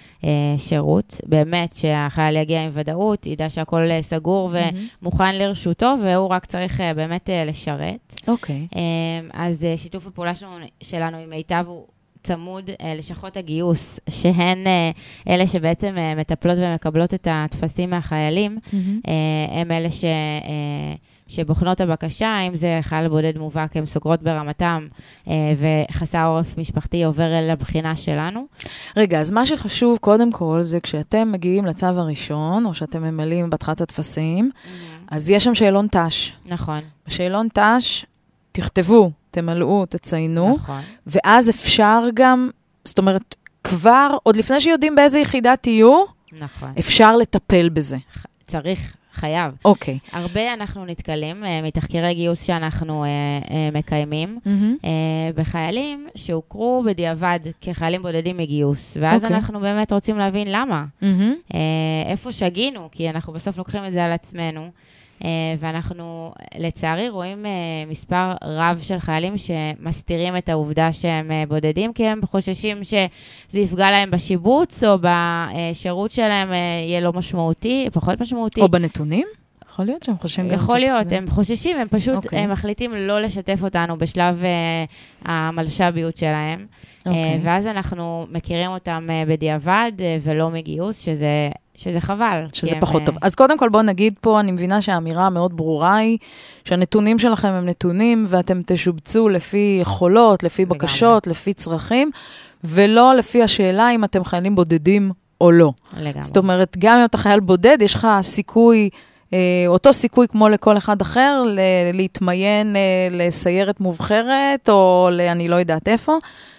השירות. באמת שהחייל יגיע עם ודאות, ידע שהכל אה, סגור ומוכן לרשותו, והוא רק צריך אה, באמת אה, לשרת. אוקיי. אה, אז אה, שיתוף הפעולה שלנו, שלנו עם מיטב הוא צמוד אה, לשכות הגיוס, שהן אה, אלה שבעצם אה, מטפלות ומקבלות את התפסים מהחיילים, Mm-hmm. אה, הם אלה ש... אה, שבוחנות הבקשה, אם זה חייל בודד מובהק, הם סוגרות ברמתם, אה, וחסר עורף משפחתי עובר אל הבחינה שלנו. רגע, אז מה שחשוב קודם כל, זה כשאתם מגיעים לצו הראשון, או שאתם ממלאים בתחת התפסים, mm-hmm. אז יש שם שאלון תש. נכון. בשאלון תש, תכתבו, תמלאו, תציינו, נכון. ואז אפשר גם, זאת אומרת, כבר, עוד לפני שיודעים באיזה יחידה תהיו, נכון. אפשר לטפל בזה. צריך. חייב. אוקיי. Okay. הרבה אנחנו נתקלים uh, מתחקירי גיוס שאנחנו uh, uh, מקיימים, mm-hmm. uh, בחיילים שהוכרו בדיעבד כחיילים בודדים מגיוס, ואז okay. אנחנו באמת רוצים להבין למה. Mm-hmm. Uh, איפה שגינו, כי אנחנו בסוף לוקחים את זה על עצמנו, uh, ואנחנו לצערי רואים uh, מספר רב של חיילים שמסתירים את העובדה שהם uh, בודדים, כי הם חוששים שזה יפגע להם בשיבוץ, או בשירות שלהם uh, יהיה לא משמעותי, פחות משמעותי. או בנתונים? יכול להיות שהם חוששים גם... יכול להיות, הם חוששים, הם פשוט okay. הם מחליטים לא לשתף אותנו בשלב uh, המלשביות שלהם, okay. uh, ואז אנחנו מכירים אותם uh, בדיעבד uh, ולא מגיוס, שזה... שזה חבל. שזה פחות טוב. אז קודם כל בוא נגיד פה, אני מבינה שהאמירה המאוד ברורה היא, שהנתונים שלכם הם נתונים, ואתם תשובצו לפי יכולות, לפי בקשות, לפי צרכים, ולא לפי השאלה אם אתם חיילים בודדים או לא. לגמרי. זאת אומרת, גם אם אתה חייל בודד, יש לך סיכוי, אותו סיכוי כמו לכל אחד אחר, להתמיין לסיירת מובחרת, או אני לא יודעת איפה,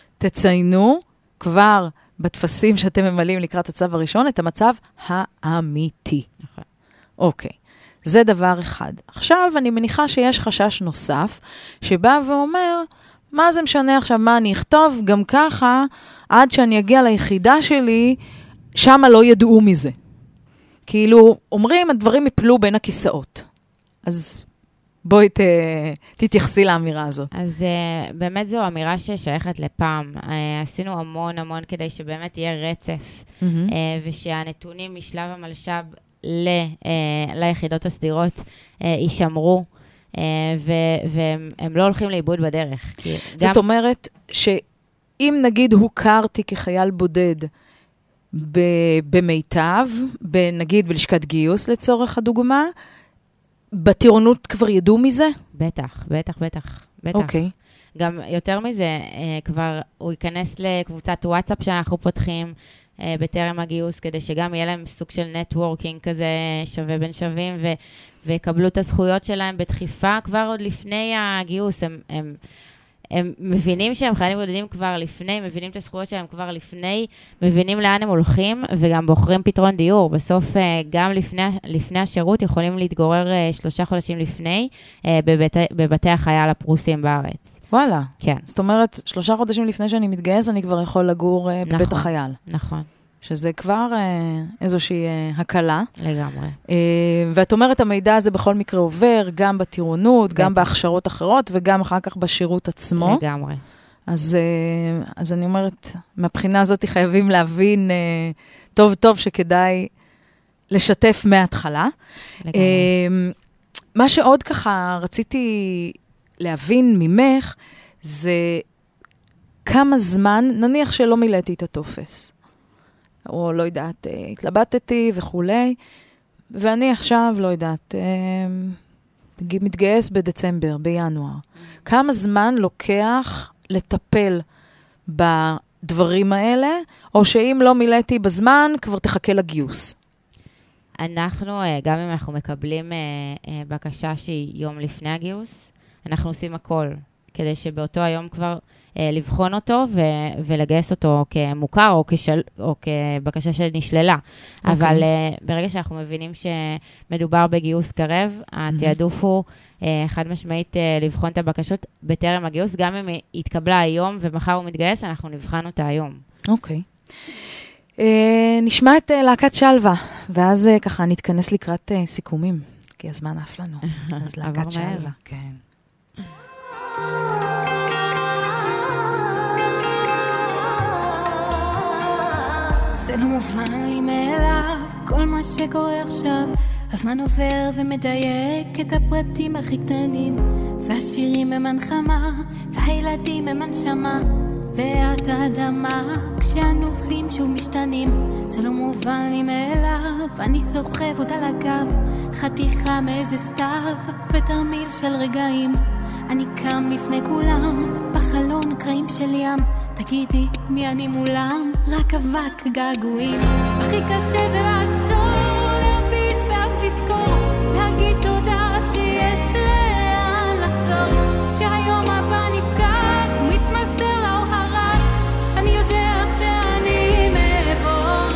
תציינו כבר בתפסים שאתם ממלאים לקראת הצו הראשון, את המצב האמיתי. נכון. אוקיי. זה דבר אחד. עכשיו, אני מניחה שיש חשש נוסף, שבא ואומר, מה זה משנה עכשיו, מה אני אכתוב? גם ככה, עד שאני אגיע ליחידה שלי, שמה לא ידעו מזה. כאילו, אומרים, הדברים יפלו בין הכיסאות. אז בואי ת, תתייחסי לאמירה הזאת. אז uh, באמת זו אמירה ששייכת לפעם. Uh, עשינו המון המון כדי שבאמת יהיה רצף, mm-hmm. uh, ושהנתונים משלב המלשב ל, uh, ליחידות הסדירות uh, יישמרו, uh, ו- והם לא הולכים לאיבוד בדרך. כי זאת גם... אומרת שאם נגיד הוכרתי כחייל בודד ב- במיטב, נגיד בלשכת גיוס לצורך הדוגמה, בטירונות כבר ידעו מזה? בטח, בטח, בטח, בטח. אוקיי. גם יותר מזה, כבר הוא ייכנס לקבוצת וואטסאפ שאנחנו פותחים בטרם הגיוס, כדי שגם יהיה להם סוג של נטוורקינג כזה שווה בין שווים, ו- ויקבלו את הזכויות שלהם בדחיפה כבר עוד לפני הגיוס. הם, הם, הם מבינים שהם חיילים בודדים כבר לפני, מבינים את הזכויות שלהם כבר לפני, מבינים לאן הם הולכים, וגם בוחרים פתרון דיור. בסוף, גם לפני, לפני השירות, יכולים להתגורר שלושה חודשים לפני, בבית, בבתי החייל הפרוסים בארץ. וואלה. כן. זאת אומרת, שלושה חודשים לפני שאני מתגייס, אני כבר יכול לגור נכון, בבית החייל. נכון. שזה כבר אה, איזושהי אה, הקלה. לגמרי. אה, ואת אומרת, המידע הזה בכל מקרה עובר, גם בטירונות, גם בהכשרות אחרות, וגם אחר כך בשירות עצמו. לגמרי. אז, אה, אז אני אומרת, מהבחינה הזאת חייבים להבין אה, טוב טוב שכדאי לשתף מההתחלה. לגמרי. אה, מה שעוד ככה רציתי להבין ממך, זה כמה זמן, נניח שלא מילאתי את הטופס. או לא יודעת, התלבטתי וכולי, ואני עכשיו, לא יודעת, מתגייס בדצמבר, בינואר. כמה זמן לוקח לטפל בדברים האלה, או שאם לא מילאתי בזמן, כבר תחכה לגיוס? אנחנו, גם אם אנחנו מקבלים בקשה שהיא יום לפני הגיוס, אנחנו עושים הכל, כדי שבאותו היום כבר לבחון אותו ו- ולגייס אותו כמוכר או, כשל- או כבקשה שנשללה. Okay. אבל uh, ברגע שאנחנו מבינים שמדובר בגיוס קרב, התיעדוף הוא uh, חד משמעית uh, לבחון את הבקשות בטרם הגיוס, גם אם היא התקבלה היום ומחר הוא מתגייס, אנחנו נבחן אותה היום. אוקיי. Okay. Uh, נשמע את uh, להקת שלווה, ואז uh, ככה נתכנס לקראת uh, סיכומים, כי הזמן עף לנו. אז להקת שלווה, כן. זה לא מובן לי מאליו, כל מה שקורה עכשיו. הזמן עובר ומדייק את הפרטים הכי קטנים, והשירים הם הנחמה, והילדים הם הנשמה, ואת האדמה כשהנופים שוב משתנים. זה לא מובן לי מאליו, אני סוחב עוד על הגב חתיכה מאיזה סתיו ותרמיל של רגעים. אני קם לפני כולם בחלון קרעים של ים, תגידי מי אני מולם, רק אבק געגועים. הכי קשה זה לעצור, להביט ואז לזכור, להגיד תודה שיש לאן לחזור. כשהיום הבא נפקח ומתמסר לאור הרך, אני יודע שאני מבורך.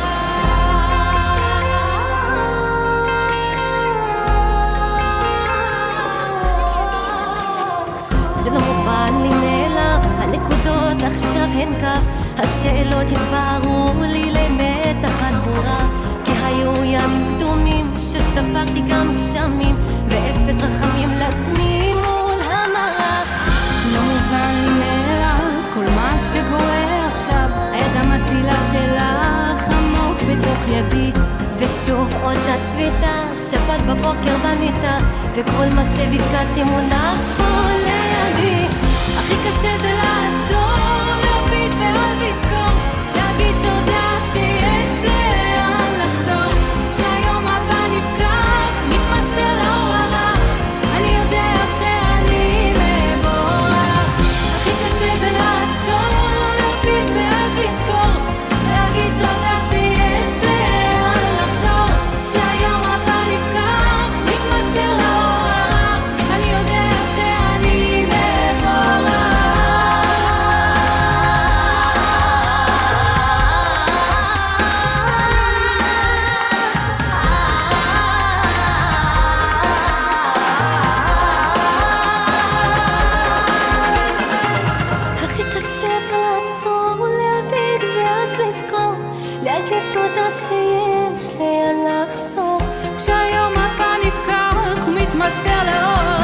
זה לא מובן לי מאליו, הנקודות עכשיו הן קו, השאלות התבררו לי למתח ברורה, כי היו ימים קדומים שספרתי גם גשמים, ואפס רחמים לעצמי מול המרח. לא מובן לי מאליו כל מה שקורה עכשיו, היד המצילה שלך עמוק בתוך ידי, ושוב עוד הצביתה, שבת בבוקר במיטה, וכל מה שביקשתי מונח פה לידי. הכי קשה זה לעצור, להביט ואז לזכור, להגיד תודה שיש לאן לחזור. שהיום הבא נפקח, מתמסר לאור הרע, אני יודע שאני מבורך. הכי קשה זה לעצור, להביט ואז לזכור, להגיד תודה שיש לאן לחזור. שהיום הבא נפקח, מתמסר לאור הרע, אני יודע שאני מבורך. הכי קשה זה לעצור, להביט ואז לזכור, להגיד תודה שיש לאן לחזור. כשהיום הבא נפקח ומתמסר לאור,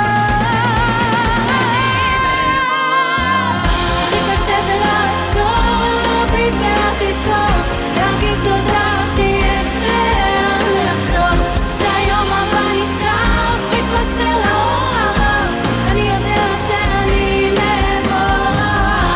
הכי קשה זה לעצור, להביט ואז לזכור, להגיד תודה שיש לאן לחזור. כשהיום הבא נפקח ומתמסר לאור הרע, אני יודע שאני מבורך.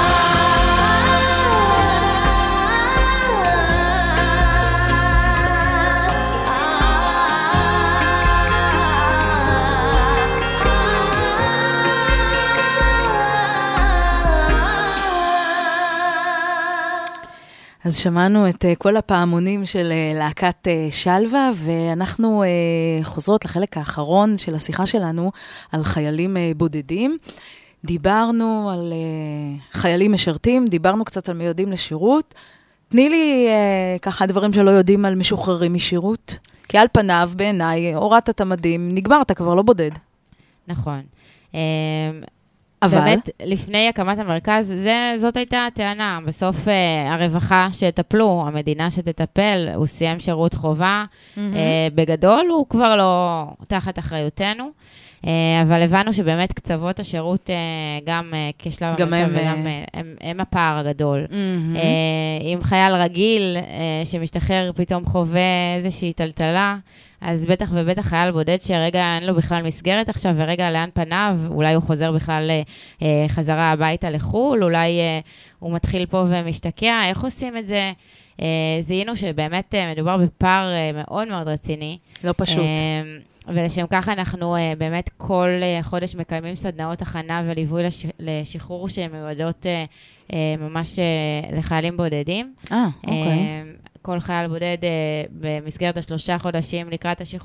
אז שמענו את uh, כל הפעמונים של uh, להקת uh, שלווה, ואנחנו uh, חוזרות לחלק האחרון של השיחה שלנו על חיילים uh, בודדים. דיברנו על uh, חיילים משרתים, דיברנו קצת על מיועדים לשירות. תני לי uh, ככה דברים שלא יודעים על משוחררים משירות, כי על פניו בעיניי הורדת את המדים, נגמרת כבר לא בודד. נכון. אבל? באמת, לפני הקמת המרכז, זה, זאת הייתה הטענה. בסוף אה, הרווחה שטפלו, המדינה שתטפל, הוא סיים שירות חובה. Mm-hmm. אה, בגדול הוא כבר לא תחת אחריותנו, אה, אבל הבנו שבאמת קצוות השירות, אה, גם אה, כשלב גם המשב הם, וגם אה... הם, הם הפער הגדול. Mm-hmm. אה, אם חייל רגיל אה, שמשתחרר פתאום חווה איזושהי טלטלה, אז בטח ובטח חייל בודד שהרגע אין לו בכלל מסגרת עכשיו, ורגע לאן פניו, אולי הוא חוזר בכלל אה, חזרה הביתה לחול, אולי אה, הוא מתחיל פה ומשתקע, איך עושים את זה? אה, זיהינו שבאמת אה, מדובר בפער אה, מאוד מאוד רציני. לא פשוט. אה, ולשם כך אנחנו אה, באמת כל אה, חודש מקיימים סדנאות הכנה וליווי לש, לשחרור שהן מיועדות אה, אה, ממש אה, לחיילים בודדים. אה, אוקיי. אה, כל חייל בודד uh, במסגרת השלושה חודשים לקראת השחרור,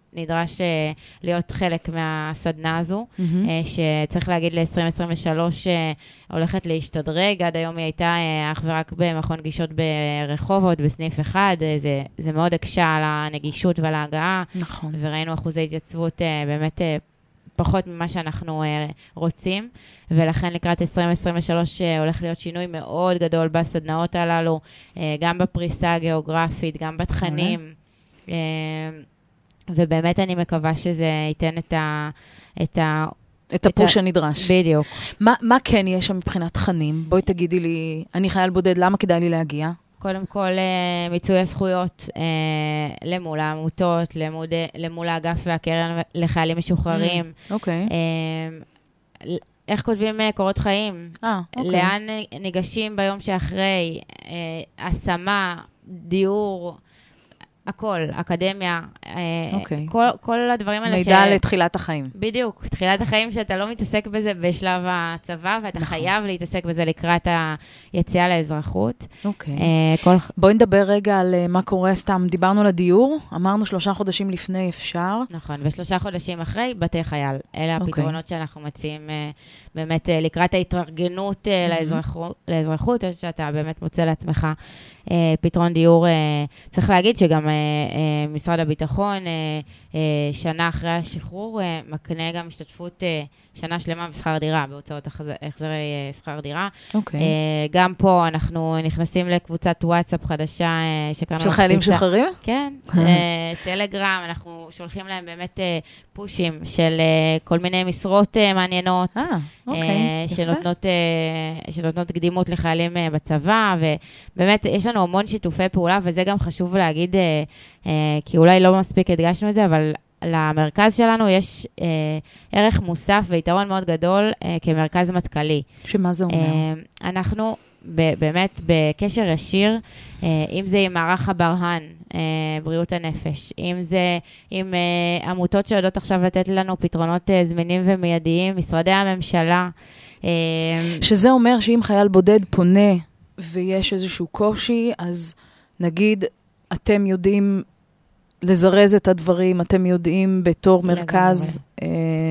נדרש להיות חלק מהסדנה הזו, שצריך להגיד ל-עשרים עשרים ושלוש הולכת להשתדרג, עד היום היא הייתה אך ורק במכון גישות ברחובות, בסניף אחד, זה, זה מאוד הקשה על הנגישות ועל ההגעה, נכון. וראינו אחוזי התייצבות באמת פחות ממה שאנחנו רוצים, ולכן לקראת עשרים עשרים ושלוש הולך להיות שינוי מאוד גדול בסדנאות הללו, גם בפריסה הגיאוגרפית, גם בתכנים, ובאמת אני מקווה שזה ייתן את ה... את ה את הפוש הנדרש. בדיוק. מה, מה כן יש שם מבחינת תכנים? בואי תגידי לי, אני חייל בודד, למה כדאי לי להגיע? קודם כל, מיצוי הזכויות למול העמותות, למול האגף והקרן לחיילים משוחררים. אוקיי. איך כותבים קורות חיים? אה, אוקיי. לאן ניגשים ביום שאחרי? השמה, דיור, הכל, אקדמיה, אוקיי. כל, כל הדברים האלה מידע לתחילת החיים. בדיוק, תחילת החיים שאתה לא מתעסק בזה בשלב הצבא, ואתה נכון. חייב להתעסק בזה לקראת היציאה לאזרחות. אוקיי. כל... בואי נדבר רגע על מה קורה סתם. דיברנו על הדיור, אמרנו שלושה חודשים לפני אפשר. נכון, ושלושה חודשים אחרי, בתי חייל. אלה הפתרונות אוקיי. שאנחנו מציעים באמת לקראת ההתארגנות mm-hmm. לאזרחות, לאזרחות, שאתה באמת מוצא לעצמך פתרון דיור. צריך להגיד שגם משרד הביטחון, שנה אחרי השחרור, מקנה גם השתתפות שנה שלמה בשכר דירה, בהוצאות החזרי שכר דירה. אוקיי. גם פה אנחנו נכנסים לקבוצת וואטסאפ חדשה, של חיילים משוחררים? כן. טלגרם, אנחנו שולחים להם באמת פושים של כל מיני משרות מעניינות, שנותנות, שנותנות קדימות לחיילים בצבא, ובאמת יש לנו המון שיתופי פעולה, וזה גם חשוב להגיד, כי אולי לא מספיק הדגשנו את זה, אבל למרכז שלנו יש אה, ערך מוסף ויתרון מאוד גדול אה, כמרכז מטכ"לי. שמה זה אומר? אה, אנחנו ב- באמת בקשר ישיר, אה, אם זה עם מערך הברהן, אה, בריאות הנפש, אם זה עם אה, עמותות שיודעות עכשיו לתת לנו פתרונות אה, זמינים ומיידיים, משרדי הממשלה. אה, שזה אומר שאם חייל בודד פונה ויש איזשהו קושי, אז נגיד אתם יודעים לזרז את הדברים, אתם יודעים בתור מרכז אה,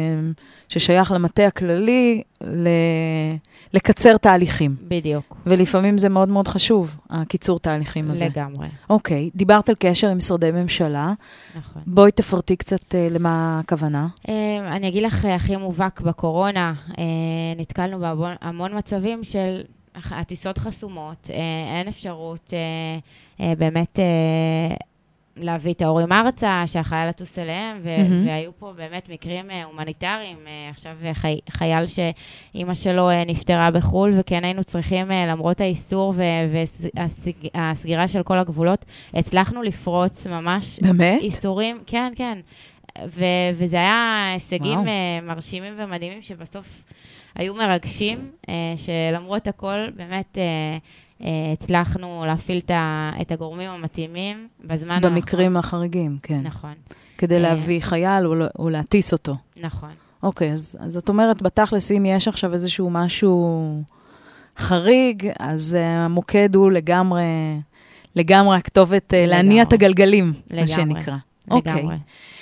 ששייך למטה הכללי, ל... לקצר תהליכים. בדיוק. ולפעמים זה מאוד מאוד חשוב, הקיצור תהליכים הזה. לגמרי. אוקיי, דיברת על קשר עם משרדי ממשלה. נכון. בואי תפרטי קצת אה, למה הכוונה. אה, אני אגיד לך, הכי מובהק בקורונה, אה, נתקלנו בהמון מצבים של הטיסות חסומות, אה, אין אפשרות אה, אה, באמת... אה, להביא את ההורים ארצה, שהחייל לטוס אליהם, ו- mm-hmm. והיו פה באמת מקרים uh, הומניטריים, uh, עכשיו חי- חייל שאימא שלו uh, נפטרה בחול, וכן היינו צריכים, uh, למרות האיסור והסגירה של כל הגבולות, הצלחנו לפרוץ ממש באמת? איסורים, כן, כן, ו- וזה היה הישגים uh, מרשימים ומדהימים, שבסוף היו מרגשים, uh, שלמרות הכל, באמת... Uh, הצלחנו להפעיל את הגורמים המתאימים בזמן האחרון. במקרים החריגים, כן. נכון. כדי להביא חייל או להטיס אותו. נכון. אוקיי, אז זאת אומרת, בתכלס, אם יש עכשיו איזשהו משהו חריג, אז המוקד הוא לגמרי, לגמרי הכתובת להניע את הגלגלים, מה שנקרא. לגמרי.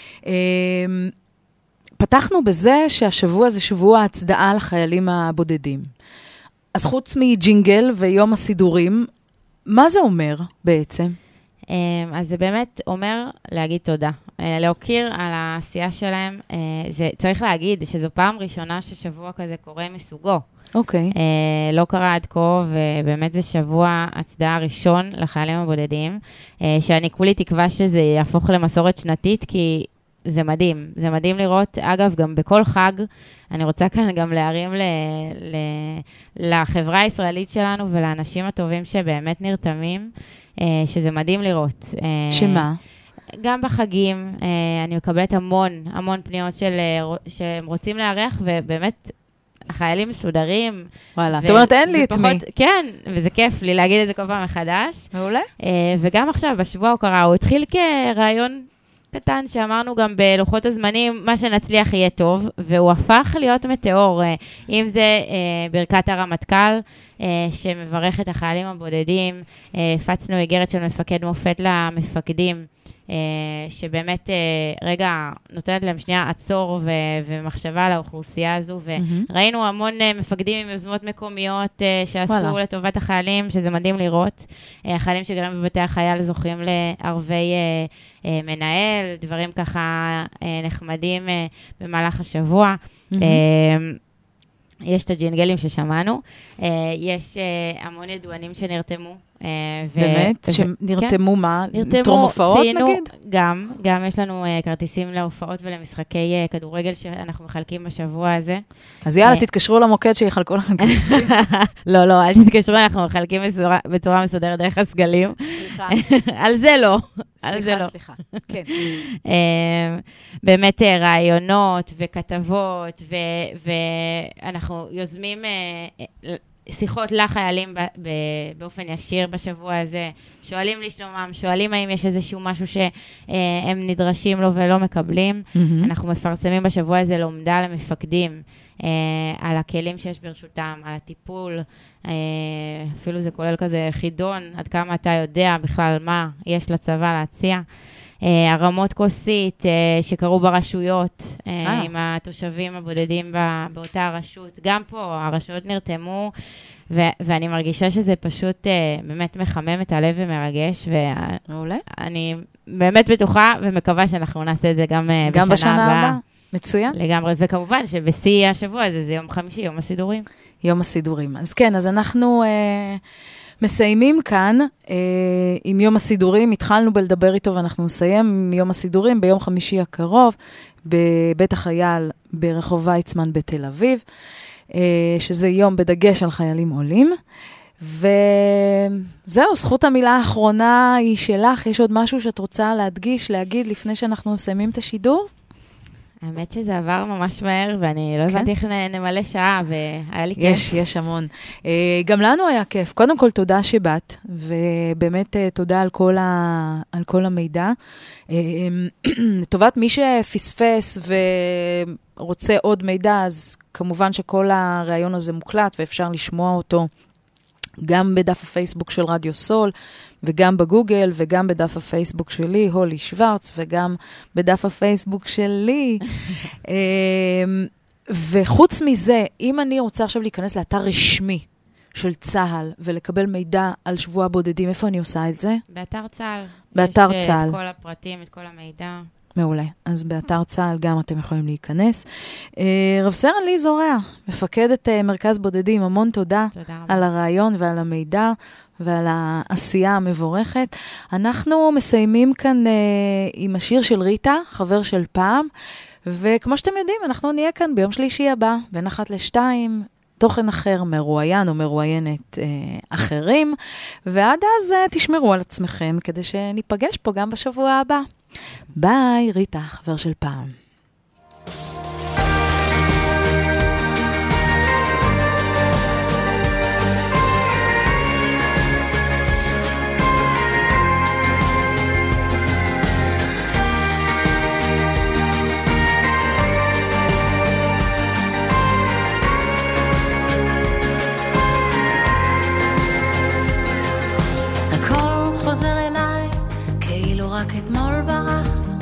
פתחנו בזה שהשבוע זה שבוע הצדעה לחיילים הבודדים. אז חוץ מג'ינגל ויום הסידורים, מה זה אומר בעצם? אז זה באמת אומר להגיד תודה. להוקיר על העשייה שלהם. זה צריך להגיד שזו פעם ראשונה ששבוע כזה קורה מסוגו. אוקיי. לא קרה עד כה, ובאמת זה שבוע הצדעה ראשון לחיילים הבודדים, שאני כולי תקווה שזה יהפוך למסורת שנתית, כי... זה מדהים, זה מדהים לראות, אגב, גם בכל חג, אני רוצה כאן גם להרים ל, ל, לחברה הישראלית שלנו ולאנשים הטובים שבאמת נרתמים, שזה מדהים לראות. שמה? גם בחגים, אני מקבלת המון, המון פניות של, שהם רוצים לארח, ובאמת, החיילים מסודרים. וואלה, זאת אומרת, אין לי את מי. כן, וזה כיף לי להגיד את זה כל פעם מחדש. מעולה. וגם עכשיו, בשבוע הוקרה, הוא התחיל כרעיון קטן, שאמרנו גם בלוחות הזמנים, מה שנצליח יהיה טוב, והוא הפך להיות מטאור, אם זה ברכת הרמטכ"ל, שמברך את החיילים הבודדים, הפצנו איגרת של מפקד מופת למפקדים, שבאמת רגע נותנת להם שנייה עצור ו- ומחשבה על האוכלוסייה הזו, וראינו המון מפקדים עם יוזמות מקומיות שעשו וואלה. לטובת החיילים, שזה מדהים לראות. החיילים שגרים בבתי החייל זוכים לערבי מנהל, דברים ככה נחמדים במהלך השבוע. יש את הג'ינגלים ששמענו, יש המון ידוענים שנרתמו. באמת? שנרתמו מה? תרום הופעות נגיד? גם, גם יש לנו כרטיסים להופעות ולמשחקי כדורגל שאנחנו מחלקים בשבוע הזה. אז יאללה, תתקשרו למוקד שיחלקו לכם כרטיסים. לא, לא, אל תתקשרו, אנחנו מחלקים בצורה מסודרת דרך הסגלים. סליחה. על זה לא. סליחה, סליחה. כן. באמת רעיונות וכתבות, ואנחנו יוזמים שיחות לחיילים באופן ישיר בשבוע הזה, שואלים לשלומם, שואלים האם יש איזשהו משהו שהם נדרשים לו ולא מקבלים. אנחנו מפרסמים בשבוע הזה לומדה למפקדים על הכלים שיש ברשותם, על הטיפול, אפילו זה כולל כזה חידון, עד כמה אתה יודע בכלל מה יש לצבא להציע. הרמות כוסית שקרו ברשויות עם התושבים הבודדים באותה הרשות. גם פה הרשויות נרתמו, ואני מרגישה שזה פשוט באמת מחמם את הלב ומרגש, ואני באמת בטוחה ומקווה שאנחנו נעשה את זה גם בשנה הבאה. מצוין. לגמרי, וכמובן שבשיא השבוע הזה זה יום חמישי, יום הסידורים. יום הסידורים. אז כן, אז אנחנו מסיימים כאן אה, עם יום הסידורים, התחלנו בלדבר איתו ואנחנו נסיים עם יום הסידורים ביום חמישי הקרוב, בבית החייל ברחוב ויצמן בתל אביב, אה, שזה יום בדגש על חיילים עולים, וזהו, זכות המילה האחרונה היא שלך, יש עוד משהו שאת רוצה להדגיש, להגיד לפני שאנחנו מסיימים את השידור? האמת שזה עבר ממש מהר, ואני לא הבנתי איך נמלא שעה, והיה לי כיף. יש, יש המון. גם לנו היה כיף. קודם כל, תודה שבאת, ובאמת תודה על כל, ה... על כל המידע. לטובת מי שפספס ורוצה עוד מידע, אז כמובן שכל הרעיון הזה מוקלט, ואפשר לשמוע אותו גם בדף הפייסבוק של רדיו סול, וגם בגוגל, וגם בדף הפייסבוק שלי, הולי שוורץ, וגם בדף הפייסבוק שלי. וחוץ מזה, אם אני רוצה עכשיו להיכנס לאתר רשמי של צהל, ולקבל מידע על שבוע הבודדים, איפה אני עושה את זה? באתר צהל. באתר יש צהל. את כל הפרטים, את כל המידע. מעולה. אז באתר צהל גם אתם יכולים להיכנס. רב סרן לי זורע, מפקדת מרכז בודדים, המון תודה, תודה על הרעיון ועל המידע ועל העשייה המבורכת. אנחנו מסיימים כאן אה, עם השיר של ריטה, חבר של פעם, וכמו שאתם יודעים, אנחנו נהיה כאן ביום שלישי הבא, בין אחת לשתיים, תוכן אחר, מרואיין או מרואיינת אה, אחרים, ועד אז אה, תשמרו על עצמכם, כדי שניפגש פה גם בשבוע הבא. ביי, ריטה, חבר של פעם. רק אתמול ברחנו,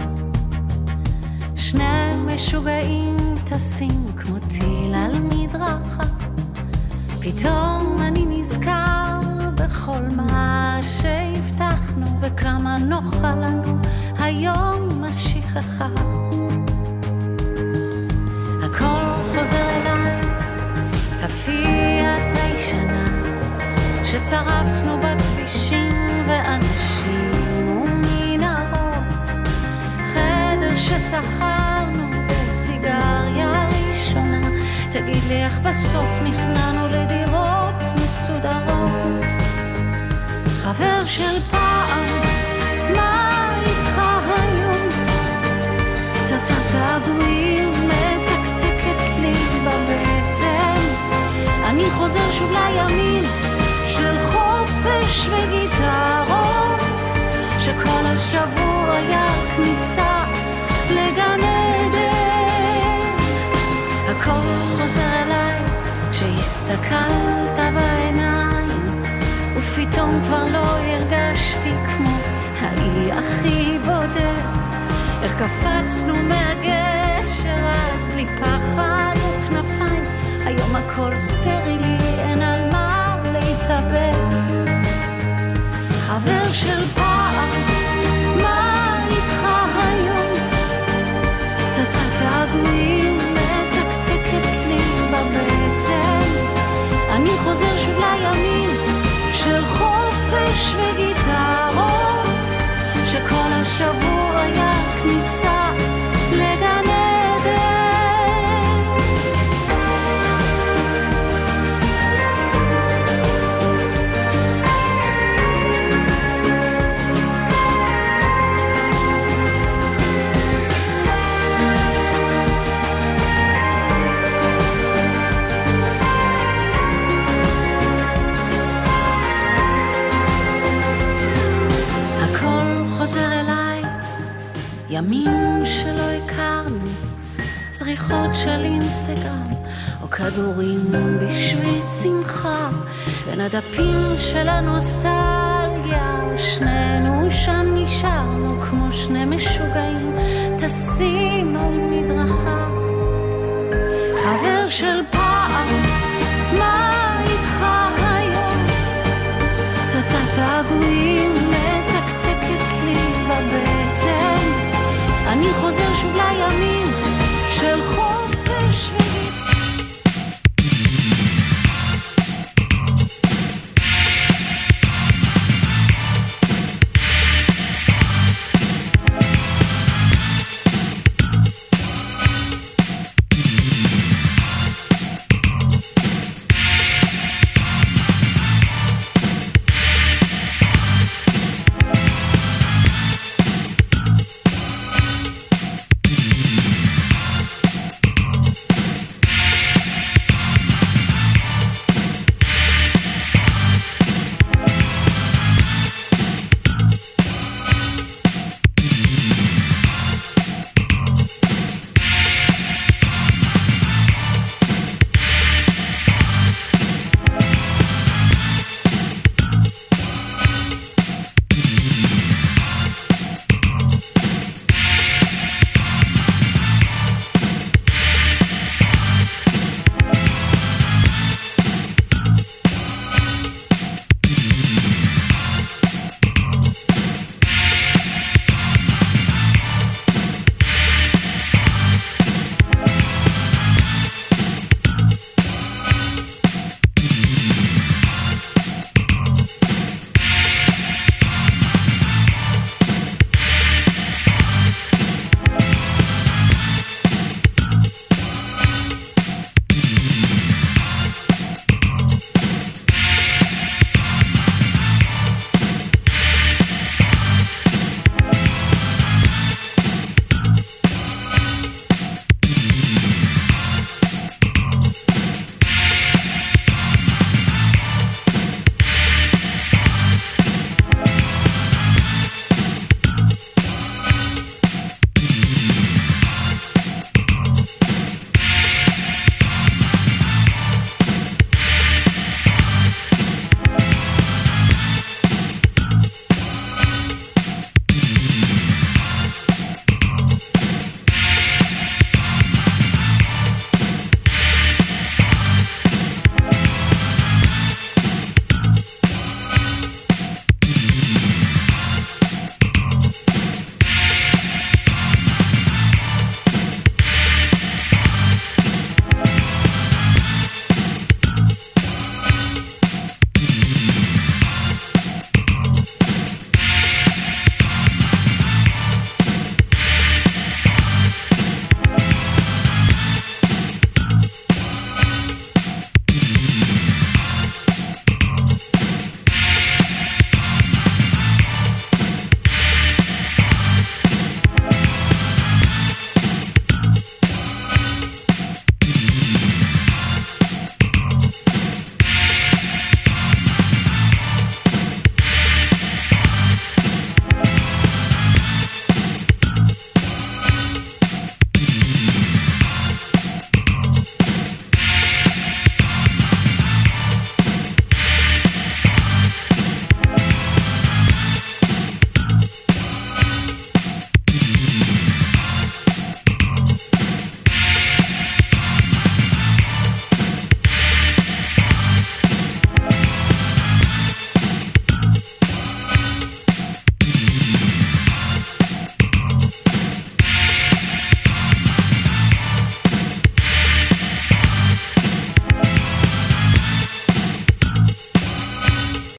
שני משוגעים טסים כמו טיל על מדרכה. פתאום אני נזכר בכל מה שהבטחנו, וכמה נוחה לנו היום השכחה. הכל חוזר אליי, הפיאט הישנה ששרפנו בכבישים ואנשים ששכרנו בסיגריה ראשונה. תגיד לי איך בסוף נכנענו לדירות מסודרות. חבר של פעם, מה איתך היום? פצצת געגועים מתקתקת לי בבטן. אני חוזר שוב לימים של חופש וגיטרות, שכל השבוע היה כניסה לגן עדן. הכל חוזר אליי כשהסתכלת בעיניים, ופתאום כבר לא הרגשתי כמו האי הכי בודד, איך קפצנו מהגשר אז בלי פחד וכנפיים, היום הכל סטרילי, אין על מה להתאבד. חבר של פעם, מה איתך היום? פצצת געגועים מתקתקת לי בבטן, אני חוזר שוב לימים של חופש וגיטרות, שכל השבוע היה כניסה לגן עדן. חוזר אליי, ימים שלא הכרנו, זריחות של אינסטגרם, או כדורים בשביל שמחה, בין הדפים של הנוסטלגיה, שנינו שם נשארנו כמו שני משוגעים, טסים על מדרכה. חבר של פעם, מה איתך היום? פצצת געגועים בבטן, אני חוזר שוב לימים